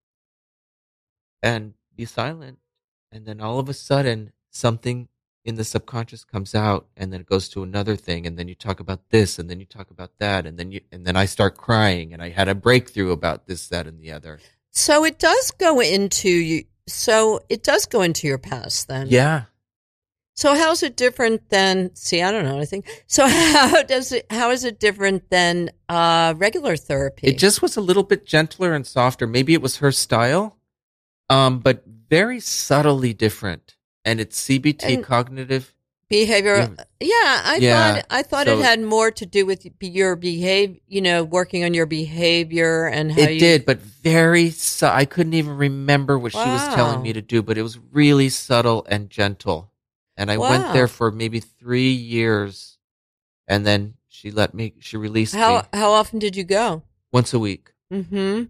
and be silent, and then all of a sudden something in the subconscious comes out, and then it goes to another thing, and then you talk about this, and then you talk about that, and then you and then I start crying, and I had a breakthrough about this, that, and the other. So it does go into you. So it does go into your past then. Yeah. So how is it different than? See, I don't know anything. So how does it? How is it different than uh, regular therapy? It just was a little bit gentler and softer. Maybe it was her style, um, but very subtly different. And it's C B T, and cognitive behavior. Yeah, I yeah, thought I thought so, it had more to do with your behavior. You know, working on your behavior and how it you did, but very. Su- I couldn't even remember what wow. she was telling me to do, but it was really subtle and gentle. And I wow. went there for maybe three years, and then she let me. She released how, me. How often did you go? Once a week. Mm-hmm.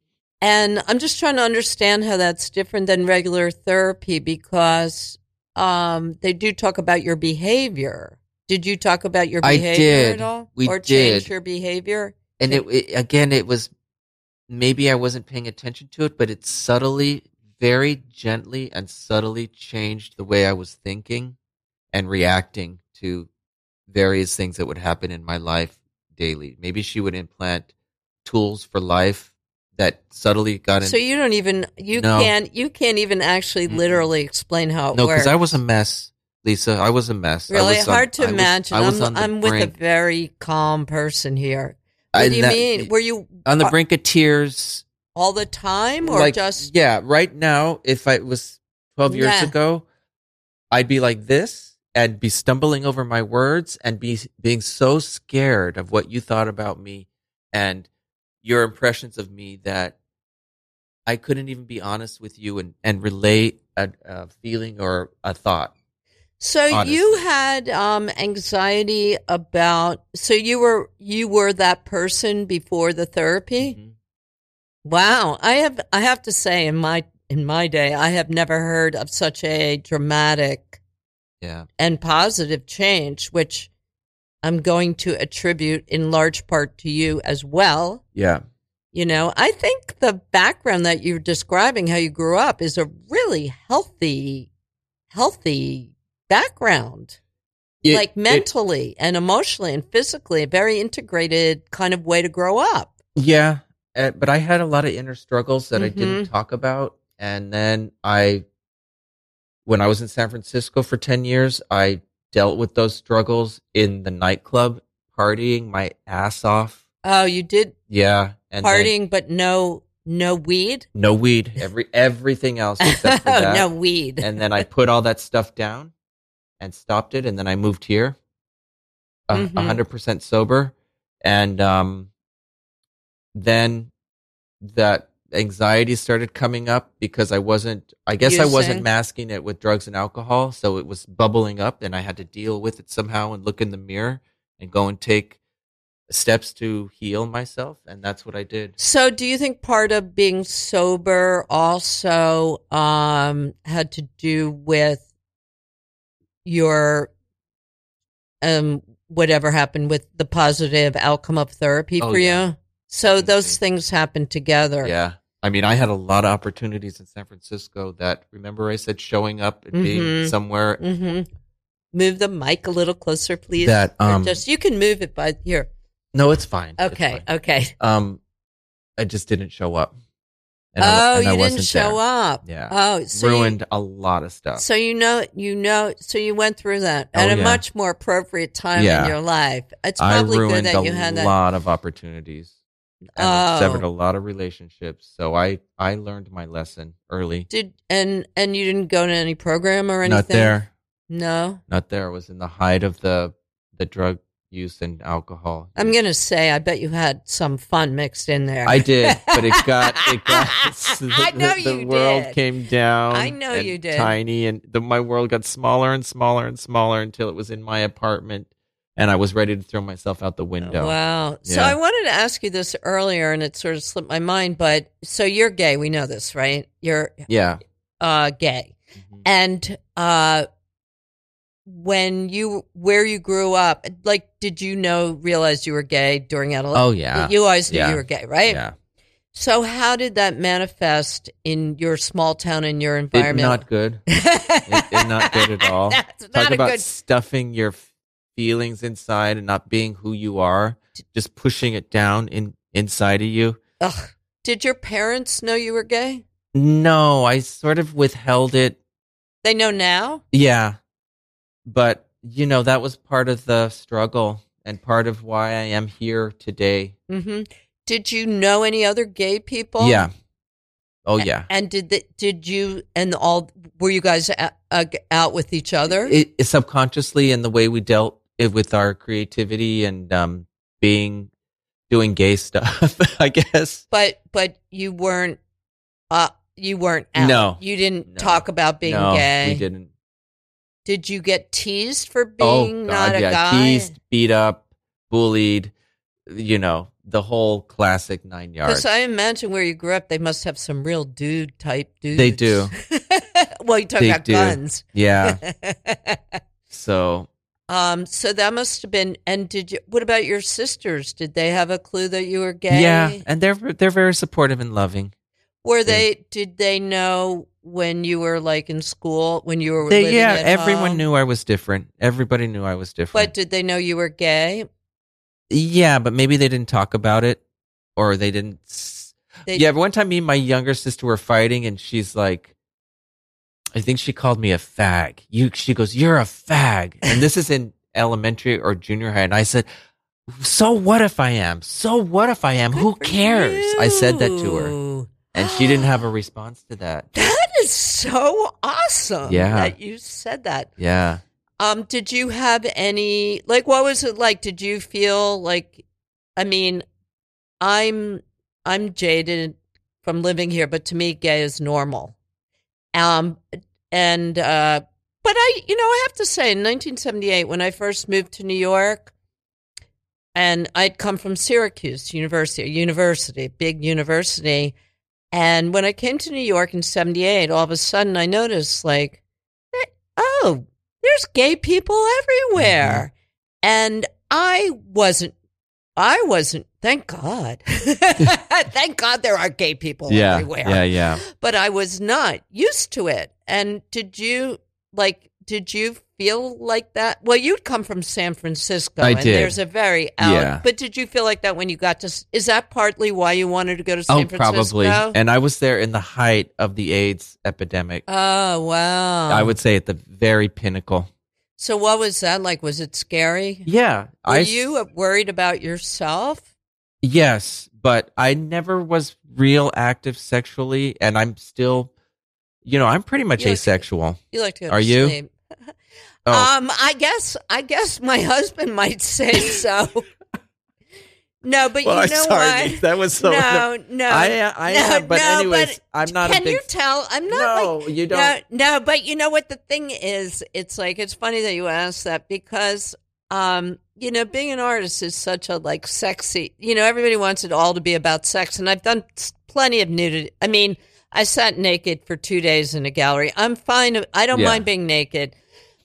And I'm just trying to understand how that's different than regular therapy because um, they do talk about your behavior. Did you talk about your I behavior did. at all? We or change did. your behavior? And it, it again, it was maybe I wasn't paying attention to it, but it subtly, very gently and subtly changed the way I was thinking and reacting to various things that would happen in my life daily. Maybe she would implant tools for life that subtly got in. So you don't even you No. can't you can't even actually Mm-mm. literally explain how it no, works. because I was a mess, Lisa. I was a mess. I Really was on- hard to I was- imagine. I was, I'm on the I'm with a brink. very calm person here. I- What do you that- mean? Were you on the uh, brink of tears. all the time or like, just yeah, right now, if I was twelve years Yeah. ago, I'd be like this and be stumbling over my words and be being so scared of what you thought about me and your impressions of me that I couldn't even be honest with you and, and relate a, a feeling or a thought. So honestly. you had um, anxiety about. So you were you were that person before the therapy. Mhm. Wow, I have I have to say in my in my day I have never heard of such a dramatic Yeah. and positive change, which I'm going to attribute in large part to you as well. Yeah. You know, I think the background that you're describing, how you grew up, is a really healthy, healthy background. It- like it- mentally and emotionally and physically, a very integrated kind of way to grow up. Yeah, uh, but I had a lot of inner struggles that I didn't Mm-hmm. talk about. And then I, when I was in San Francisco for ten years, I dealt with those struggles in the nightclub, partying my ass off. Oh, you did Yeah. And then partying, but no, no weed. no weed, every everything else except for that. no weed. And then I put all that stuff down and stopped it. And then I moved here, a Mhm. a hundred percent sober. And um, then that anxiety started coming up because I wasn't, I guess I wasn't Using. masking it with drugs and alcohol. So it was bubbling up and I had to deal with it somehow and look in the mirror and go and take steps to heal myself. And that's what I did. So, do you think part of being sober also um, had to do with your um whatever happened with the positive outcome of therapy Oh, for yeah. you. So those Definitely. things happen together. Yeah. I mean, I had a lot of opportunities in San Francisco that, remember I said showing up and being Mhm. somewhere Mm-hmm. Move the mic a little closer, please. that, Or um, just you can move it by here. no, it's fine. It's Okay, fine. okay. Um, I just didn't show up. And oh, I, and you I didn't wasn't show there. up. Yeah. Oh, so Ruined You, a lot of stuff. so you know, you know, so you went through that at Oh, a yeah. much more appropriate time Yeah. in your life. It's I probably good ruined that a you had that. lot of opportunities and Oh. severed a lot of relationships. So I, I learned my lesson early. Did and and you didn't go to any program or anything? Not there. No. Not there. It was in the height of the the drug use and alcohol. I'm use. gonna say, I bet you had some fun mixed in there. I did, but it got it got. I know the, the you world did. came down. I know and you did. Tiny, and the, my world got smaller and smaller and smaller until it was in my apartment, and I was ready to throw myself out the window. Wow. So Yeah. I wanted to ask you this earlier, and it sort of slipped my mind. But so you're gay. We know this, right? You're Yeah. uh, gay, Mhm. and uh, when you where you grew up, like, did you know realize you were gay during adolescence? Oh yeah. You always knew Yeah. you were gay, right? Yeah. So how did that manifest in your small town, in your It, environment? not good. It, it not good at all. That's Talk not a about good. stuffing your feelings inside and not being who you are, just pushing it down in inside of you. Ugh. Did your parents know you were gay? No, I sort of withheld it. They know now. Yeah. But, you know, that was part of the struggle and part of why I am here today. Mm-hmm. Did you know any other gay people? Yeah. Oh, yeah. And did the, did you and all were you guys a, uh, out with each other? It, it subconsciously in the way we dealt it with our creativity and um, being, doing gay stuff, I guess. but but you weren't. Uh, you weren't out. No. You didn't No. talk about being no, gay. we didn't. Did you get teased for Oh, being God, not a yeah. guy? Teased, beat up, bullied, you know, the whole classic nine yards. Because I imagine where you grew up, they must have some real dude type dudes. They do. Well, you talk They about do. guns. Yeah. So, um. So that must have been. And did you? What about your sisters? Did they have a clue that you were gay? yeah. And they're they're very supportive and loving. Were they? Did they know when you were like in school when you were They, living yeah, at everyone home? knew I was different. Everybody knew I was different. But did they know you were gay? yeah, but maybe they didn't talk about it, or they didn't. s- They, yeah, but one time me and my younger sister were fighting, and she's like, I think she called me a fag. You, she goes, "You're a fag," and this is in elementary or junior high, and I said, "So what if I am? So what if I am? Good Who for cares?" I said that to her, you. and she didn't have a response to that. That is so awesome. Yeah. That you said that. Yeah. Um, did you have any like what was it like? Did you feel like I mean, I'm I'm jaded from living here, but to me gay is normal. Um and uh but I you know, I have to say in nineteen seventy-eight when I first moved to New York and I'd come from Syracuse University, a university, a big university, and when I came to New York in seventy-eight, all of a sudden I noticed like oh, there's gay people everywhere. Mm-hmm. And I wasn't, I wasn't, thank God. Thank God there are gay people Yeah. everywhere. Yeah. Yeah. But I was not used to it. And did you, like, did you feel like that? Well, you'd come from San Francisco. I and did. There's a very out. Yeah. But did you feel like that when you got to, s- is that partly why you wanted to go to San Oh, Francisco? probably. And I was there in the height of the AIDS epidemic. Oh, wow. I would say at the very pinnacle. So what was that like? Was it scary? Yeah. Were I, you worried about yourself? Yes, but I never was real active sexually, and I'm still, you know, I'm pretty much You like to- asexual. You like to go Are to you? sleep. Oh, Um, I guess I guess my husband might say so. No, but well, you I'm know sorry. what? That was so. no, no. I I no, am, but no, anyways, but I'm not Can a big. you tell? I'm not no, like you don't. no, no, but you know what the thing is? It's like it's funny that you asked that because um, you know, being an artist is such a like sexy. You know, everybody wants it all to be about sex, and I've done s- plenty of nudity. I mean, I sat naked for two days in a gallery. I'm fine. I don't Yeah. mind being naked.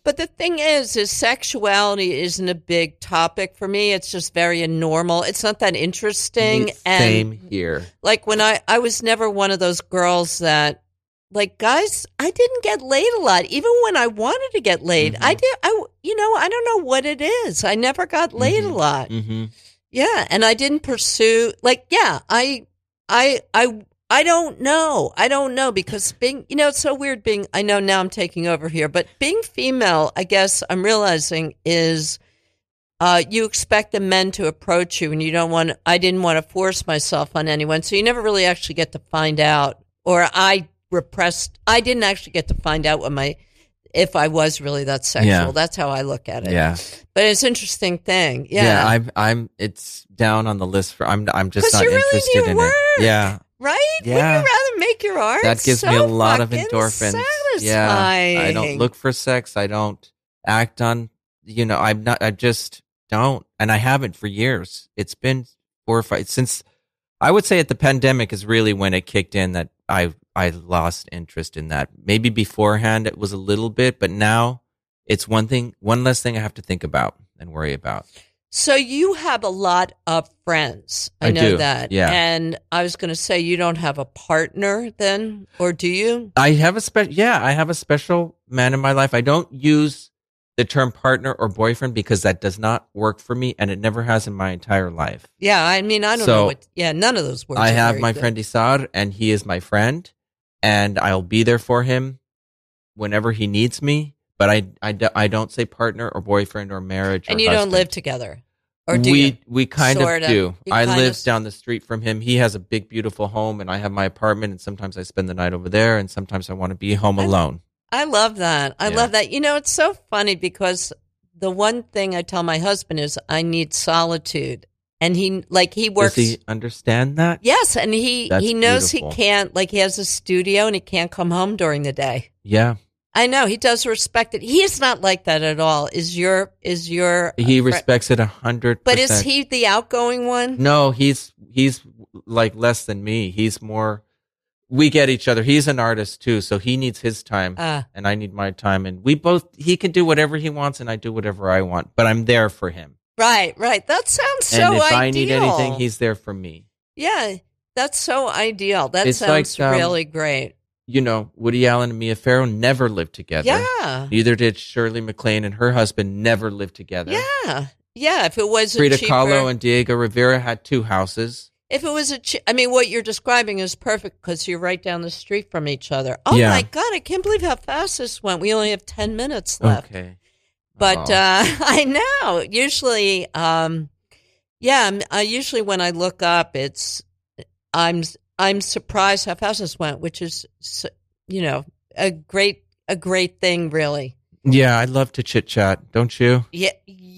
But the thing is, is sexuality isn't a big topic for me. It's just very normal. It's not that interesting. Same and here. Like when I, I was never one of those girls that, like, guys, I didn't get laid a lot. Even when I wanted to get laid, Mm-hmm. I did. I, you know, I don't know what it is. I never got laid Mm-hmm. a lot. Mm-hmm. Yeah, and I didn't pursue. Like, yeah, I, I, I, I don't know. I don't know because being, you know, it's so weird being. I know now I'm taking over here, but being female, I guess I'm realizing is. Uh, you expect the men to approach you, and you don't want. I didn't want to force myself on anyone, so you never really actually get to find out. Or I repressed. I didn't actually get to find out what my if I was really that sexual. Yeah. That's how I look at it. Yeah. But it's an interesting thing. Yeah. Yeah, I'm I'm it's down on the list for I'm I'm just 'Cause not you're really interested into in your work. it. Yeah. Right? Yeah. Would you rather make your art? That gives so me a lot of fucking endorphins. Satisfying. Yeah. I don't look for sex. I don't act on you know, I'm not I just don't. And I haven't for years. It's been four or five since I would say at the pandemic is really when it kicked in that I I lost interest in that. Maybe beforehand it was a little bit, but now it's one thing, one less thing I have to think about and worry about. So you have a lot of friends. I, I know do, that. yeah. And I was going to say you don't have a partner then, or do you? I have a special, yeah, I have a special man in my life. I don't use the term partner or boyfriend because that does not work for me, and it never has in my entire life. Yeah, I mean, I don't So, know what. Yeah, none of those words. I are have very my good. friend Isar, and he is my friend, and I'll be there for him whenever he needs me. But I, I, do- I don't say partner or boyfriend or marriage. And or you husband. don't live together, or do we you? we kind Sort of of. do. You I kind live of- down the street from him. He has a big, beautiful home, and I have my apartment. And sometimes I spend the night over there, and sometimes I want to be home I- alone. I love that. I Yeah. love that. You know, it's so funny because the one thing I tell my husband is I need solitude, and he like he works. Does he understand that? Yes, and he That's he knows beautiful. he can't. Like he has a studio, and he can't come home during the day. Yeah, I know he does respect it. He is not like that at all. Is your is your he uh, fri- respects it a hundred. But is percent. he the outgoing one? No, he's he's like less than me. He's more. We get each other. He's an artist too, so he needs his time, Uh, and I need my time. And we both. He can do whatever he wants, and I do whatever I want. But I'm there for him. right, right. That sounds so and if ideal. I need anything, he's there for me. yeah. That's so ideal. That It's sounds like, um, really great. You know, Woody Allen and Mia Farrow never lived together. Yeah, Neither did Shirley MacLaine and her husband never lived together. yeah, yeah. If it was a Frida cheaper, Kahlo and Diego Rivera had two houses. if it was a, che- I mean, what you're describing is perfect because you're right down the street from each other. Oh Yeah. my god, I can't believe how fast this went. We only have ten minutes left. Okay. But Oh. uh, I know. Usually, um, yeah. I'm- Uh, usually, when I look up, it's I'm I'm surprised how fast this went, which is s- you know a great a great thing, really. Yeah, I love to chit chat, don't you? Yeah.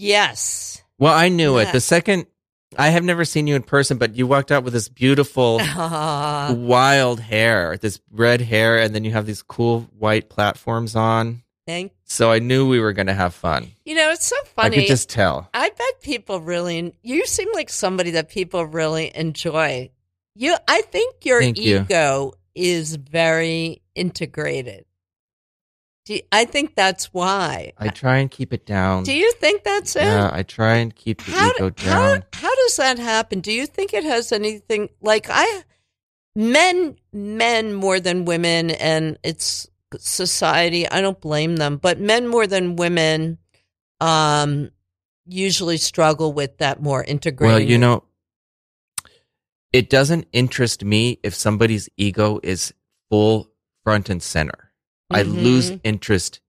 Yes. Well, I knew it. Yeah. The second, I have never seen you in person, but you walked out with this beautiful, Uh, wild hair, this red hair, and then you have these cool white platforms on. thank So I knew we were going to have fun. you know it's so I funny. could just tell. I bet people really. You seem like somebody that people really enjoy. You, I think your Thank you. ego is very integrated. Do you- I think that's why. I try and keep it down. Do you think that's it? Yeah, I try and keep the How, ego do- how down. how does that happen? Do you think it has anything like I men men more than women, and it's society. I don't blame them, but men more than women um usually struggle with that more integrated. Well, you know, it doesn't interest me if somebody's ego is full front and center. I Mhm. lose interest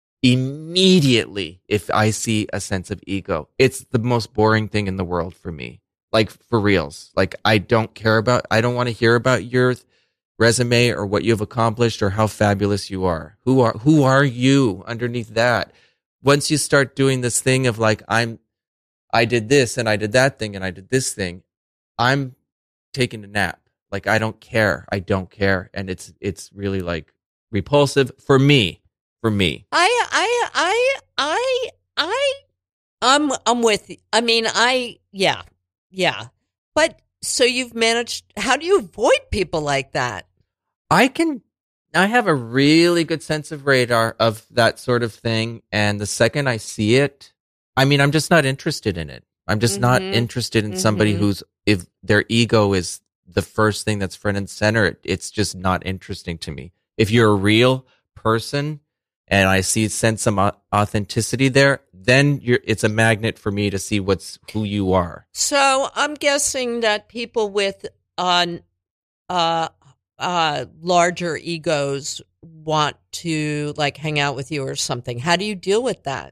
immediately if I see a sense of ego. It's the most boring thing in the world for me. Like, for reals. Like, I don't care about, I don't want to hear about your resume or what you've accomplished or how fabulous you are. Who are, who are you underneath that? Once you start doing this thing of like, I'm, I did this and I did that thing and I did this thing, I'm taking a nap. Like, I don't care. I don't care. And it's, it's really like repulsive for me, for me. I I I I I I'm I'm with you. I mean, I yeah. Yeah. But so you've managed how do you avoid people like that? I can I have a really good sense of radar of that sort of thing. And the second I see it, I mean, I'm just not interested in it. I'm just mm-hmm. not interested in mm-hmm. somebody who's, if their ego is the first thing that's front and center, it, it's just not interesting to me. If you're a real person and I see sense some authenticity there, then you're, it's a magnet for me to see what's who you are. So I'm guessing that people with on uh, uh, larger egos want to like hang out with you or something. How do you deal with that?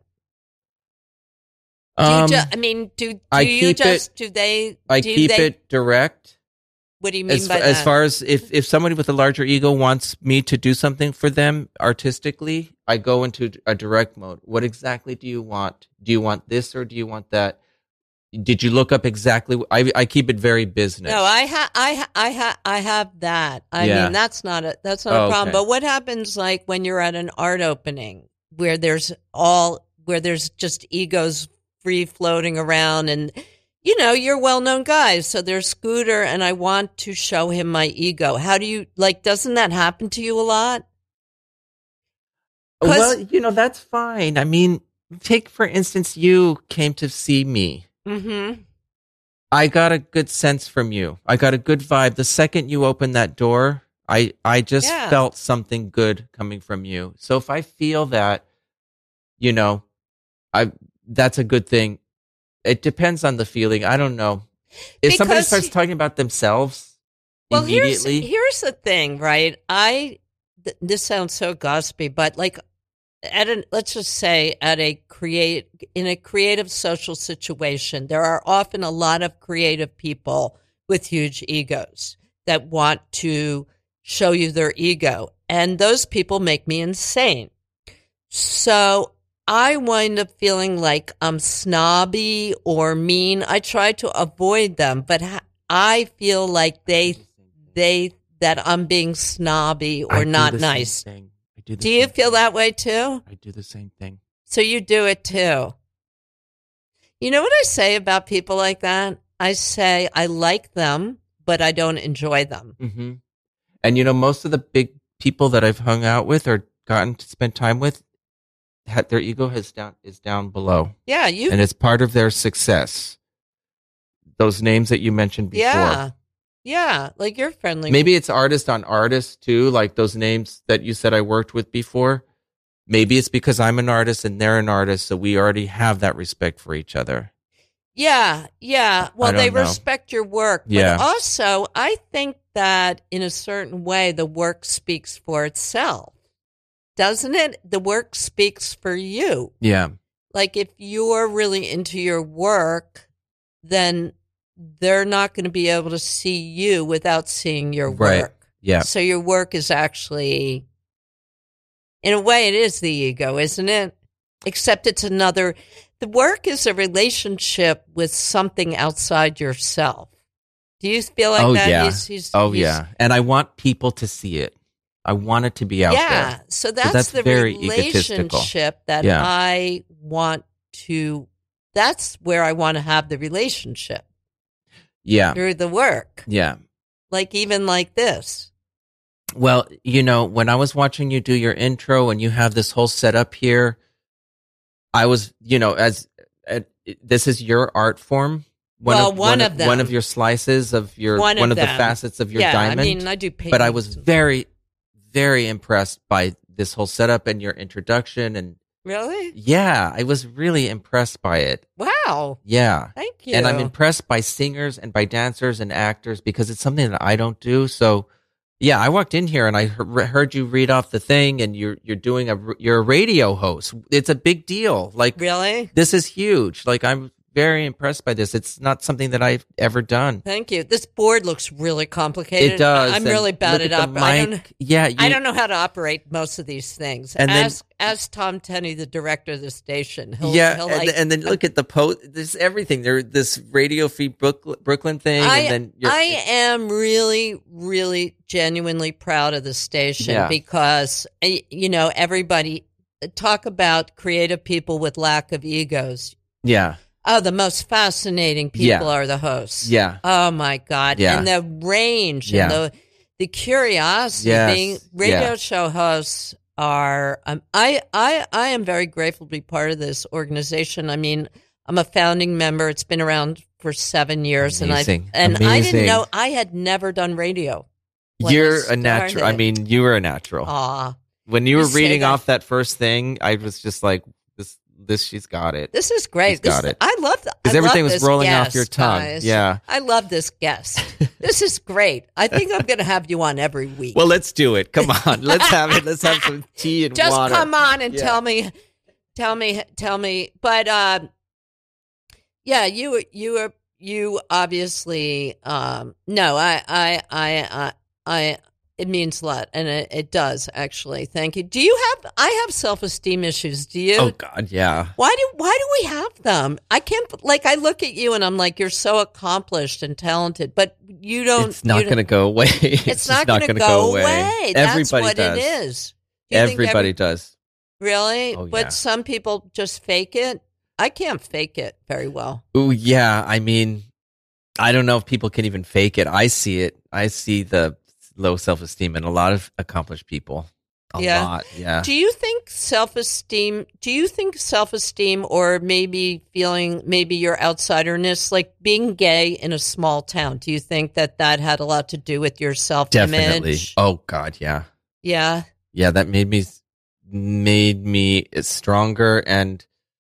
Do you Um, ju- I mean, do, do I you keep just, it- do they, I do keep they, it direct. what do you mean As, by as that? far as if, if somebody with a larger ego wants me to do something for them artistically, I go into a direct mode. What exactly do you want? Do you want this or do you want that? Did you look up exactly? I, I keep it very business. No, I ha, I ha, I ha, I have that. I Yeah. mean, that's not a that's not Oh, a problem. okay. But what happens like when you're at an art opening where there's all where there's just egos free floating around, and you know you're well-known guys. So there's Scooter, and I want to show him my ego. How do you like? Doesn't that happen to you a lot? 'Cause- Well, you know, that's fine. I mean, take, for instance, you came to see me. Mm-hmm. I got a good sense from you. I got a good vibe. The second you opened that door, I, I just Yeah. felt something good coming from you. So if I feel that, you know, I that's a good thing. It depends on the feeling. I don't know. If somebody Because- starts talking about themselves Well, here's immediately, here's the thing, right? I th- this sounds so gossipy, but like at an let's just say at a create in a creative social situation, there are often a lot of creative people with huge egos that want to show you their ego, and those people make me insane. So I wind up feeling like I'm snobby or mean. I try to avoid them, but ha- I feel like they they that I'm being snobby or I do not the same nice. thing. I do the Do you same feel thing. that way too? I do the same thing. So you do it too. You know what I say about people like that? I say I like them, but I don't enjoy them. hmm And you know, most of the big people that I've hung out with or gotten to spend time with, had, their ego has down is down below, Yeah, you. and it's part of their success. Those names that you mentioned before. Yeah, yeah. Like you're friendly. Maybe it's artist on artist too, like those names that you said I worked with before. Maybe it's because I'm an artist and they're an artist, so we already have that respect for each other. Yeah, yeah. Well, don't they know. respect your work. Yeah. But also, I think that in a certain way, the work speaks for itself. Doesn't it? The work speaks for you. Yeah. Like if you're really into your work, then they're not going to be able to see you without seeing your Right. work. Yeah. So your work is actually, in a way, it is the ego, isn't it? Except it's another, the work is a relationship with something outside yourself. Do you feel like Oh, that? yeah. He's- he's- Oh he's- yeah. And I want people to see it. I want it to be out yeah. there. So that's, that's the very egotistical. relationship that Yeah. I want to, that's where I want to have the relationship Yeah. through the work. Yeah. Like even like this. Well, you know, when I was watching you do your intro and you have this whole setup here, I was, you know, as uh, this is your art form. One Well, of, one of them. one of your slices of your One one, of of, the them. facets of your yeah, diamond. I mean, I do paintings. But I was very, very impressed by this whole setup and your introduction, and Really? yeah, I was really impressed by it. Wow. Yeah. Thank you. And I'm impressed by singers and by dancers and actors because it's something that I don't do. So, yeah, I walked in here and I he- heard you read off the thing, and you're you're doing a you're a radio host. It's a big deal. Like Really? this is huge. Like I'm very impressed by this. It's not something that I've ever done. Thank you. This board looks really complicated. It does. I'm and really bad look at at the op- I don't. mic. Yeah, you, I don't know how to operate most of these things. And then- ask ask Tom Tenney, the director of the station. He'll, yeah, he'll and, like, and then look at the post. There's everything. There, this Radio Free Brooklyn, Brooklyn thing, I, and then you're, I am really, really genuinely proud of the station Yeah. because, eh, you know, everybody talk about creative people with lack of egos. yeah, Oh, the most fascinating people Yeah. are the hosts. yeah, Oh my God. Yeah. And the range Yeah. and the the curiosity. Yes. Being radio Yeah. show hosts are. Um, I I I am very grateful to be part of this organization. I mean, I'm a founding member. It's been around for seven years, Amazing. and I and I didn't Amazing. know I had never done radio. when I You're a natural. I started. mean, you were a natural. Aw, when you you were say reading that. off that first thing, I was just like, this, this, she's got it. this is great. She's got This- it. I love that. Because everything was rolling off your tongue. Guys. Yeah. I love this guest. This is great. I think I'm going to have you on every week. Well, let's do it. Come on. Let's have it. Let's have some tea and Just water. come on and Yeah. tell me, tell me, tell me. But uh, yeah, you, you are, you obviously. Um, no, I, I, I, I, I. It means a lot, and it, it does actually. Thank you. Do you have? I have self-esteem issues. Do you? Oh God, yeah. Why do why do we have them? I can't like I look at you and I'm like you're so accomplished and talented, but you don't. It's not you going to go away. It's, It's just not going to gonna go away. That's Everybody what does. it is. Do you think Everybody every- does. really, Oh, but yeah. some people just fake it. I can't fake it very well. Oh yeah. I mean, I don't know if people can even fake it. I see it. I see the low self-esteem in a lot of accomplished people. A Yeah. lot. Yeah. Do you think self-esteem? Do you think self-esteem, or maybe feeling maybe your outsiderness, like being gay in a small town? Do you think that that had a lot to do with your self-image? Definitely. Oh God, yeah. Yeah. Yeah, that made me made me stronger. And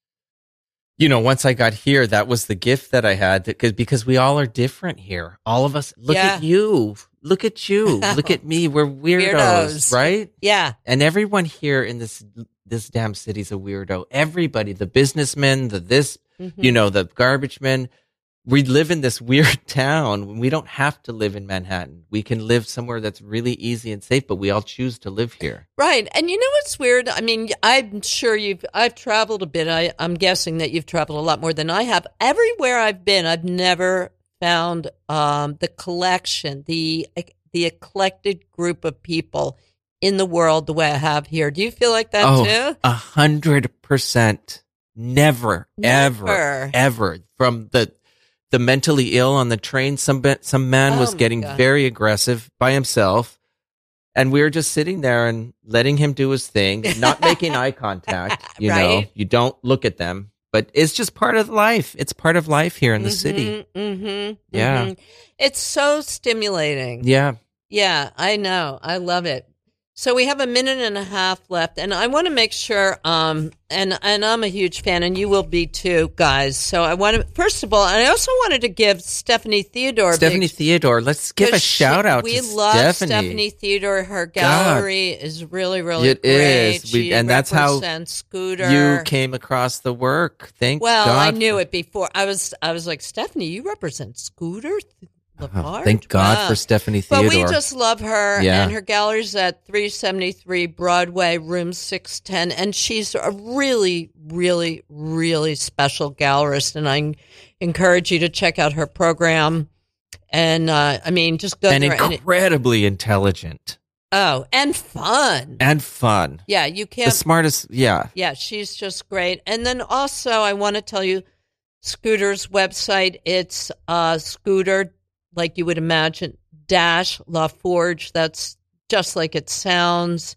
you know, once I got here, that was the gift that I had, because because we all are different here. All of us. Look Yeah. at you. Look at you. Look at me. We're weirdos, Weirdos. right? Yeah. And everyone here in this this damn city's a weirdo. Everybody, the businessmen, the this, Mhm. you know, the garbage men. We live in this weird town. We don't have to live in Manhattan. We can live somewhere that's really easy and safe, but we all choose to live here. Right. And you know what's weird? I mean, I'm sure you've, I've traveled a bit. I, I'm guessing that you've traveled a lot more than I have. Everywhere I've been, I've never found um, the collection, the, the eclectic group of people in the world the way I have here. Do you feel like that Oh, too? a hundred percent. Never, Never. ever, ever. From the the mentally ill on the train, some be- some man Oh was my getting God. very aggressive by himself, and we were just sitting there and letting him do his thing, not making eye contact. You know, Right. you don't look at them, but it's just part of life. It's part of life here in the city. Mm-hmm, Yeah. It's so stimulating. Yeah. Yeah, I know. I love it. So we have a minute and a half left, and I want to make sure, um, and and I'm a huge fan, and you will be too, guys. So I want to, first of all, and I also wanted to give Stephanie Theodore, a Stephanie big, Theodore. Let's give a 'cause she- shout out We to love Stephanie. Stephanie Theodore. Her gallery is really, really It great. is. We- She and that's how represents Scooter. You came across the work. Thank well, God. I knew it before. I was, I was like, Stephanie, you represent Scooter Oh, Lafarge. thank God Wow. for Stephanie But Theodore. we just love her, Yeah. and her gallery's at three seventy-three Broadway, room six ten, and she's a really, really, really special gallerist, and I encourage you to check out her program. And uh, I mean, just go and there. And it- incredibly intelligent oh, and fun. and fun. Yeah, you The can't. smartest. Yeah. Yeah, she's just great. And then also, I want to tell you, Scooter's website. It's uh, Scooter, like you would imagine, dash LaForge. That's just like it sounds.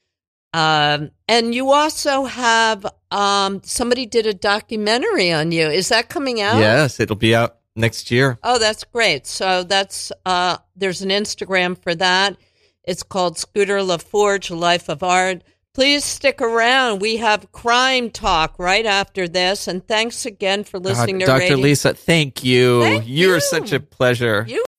Um, and you also have um, somebody did a documentary on you. Is that coming out? Yes, it'll be out next year. Oh, that's great. So that's uh, there's an Instagram for that. It's called Scooter LaForge, Life of Art. Please stick around. We have crime talk right after this. And thanks again for listening God, to Doctor Radio. Lisa, thank you. Thank You're you. such a pleasure. You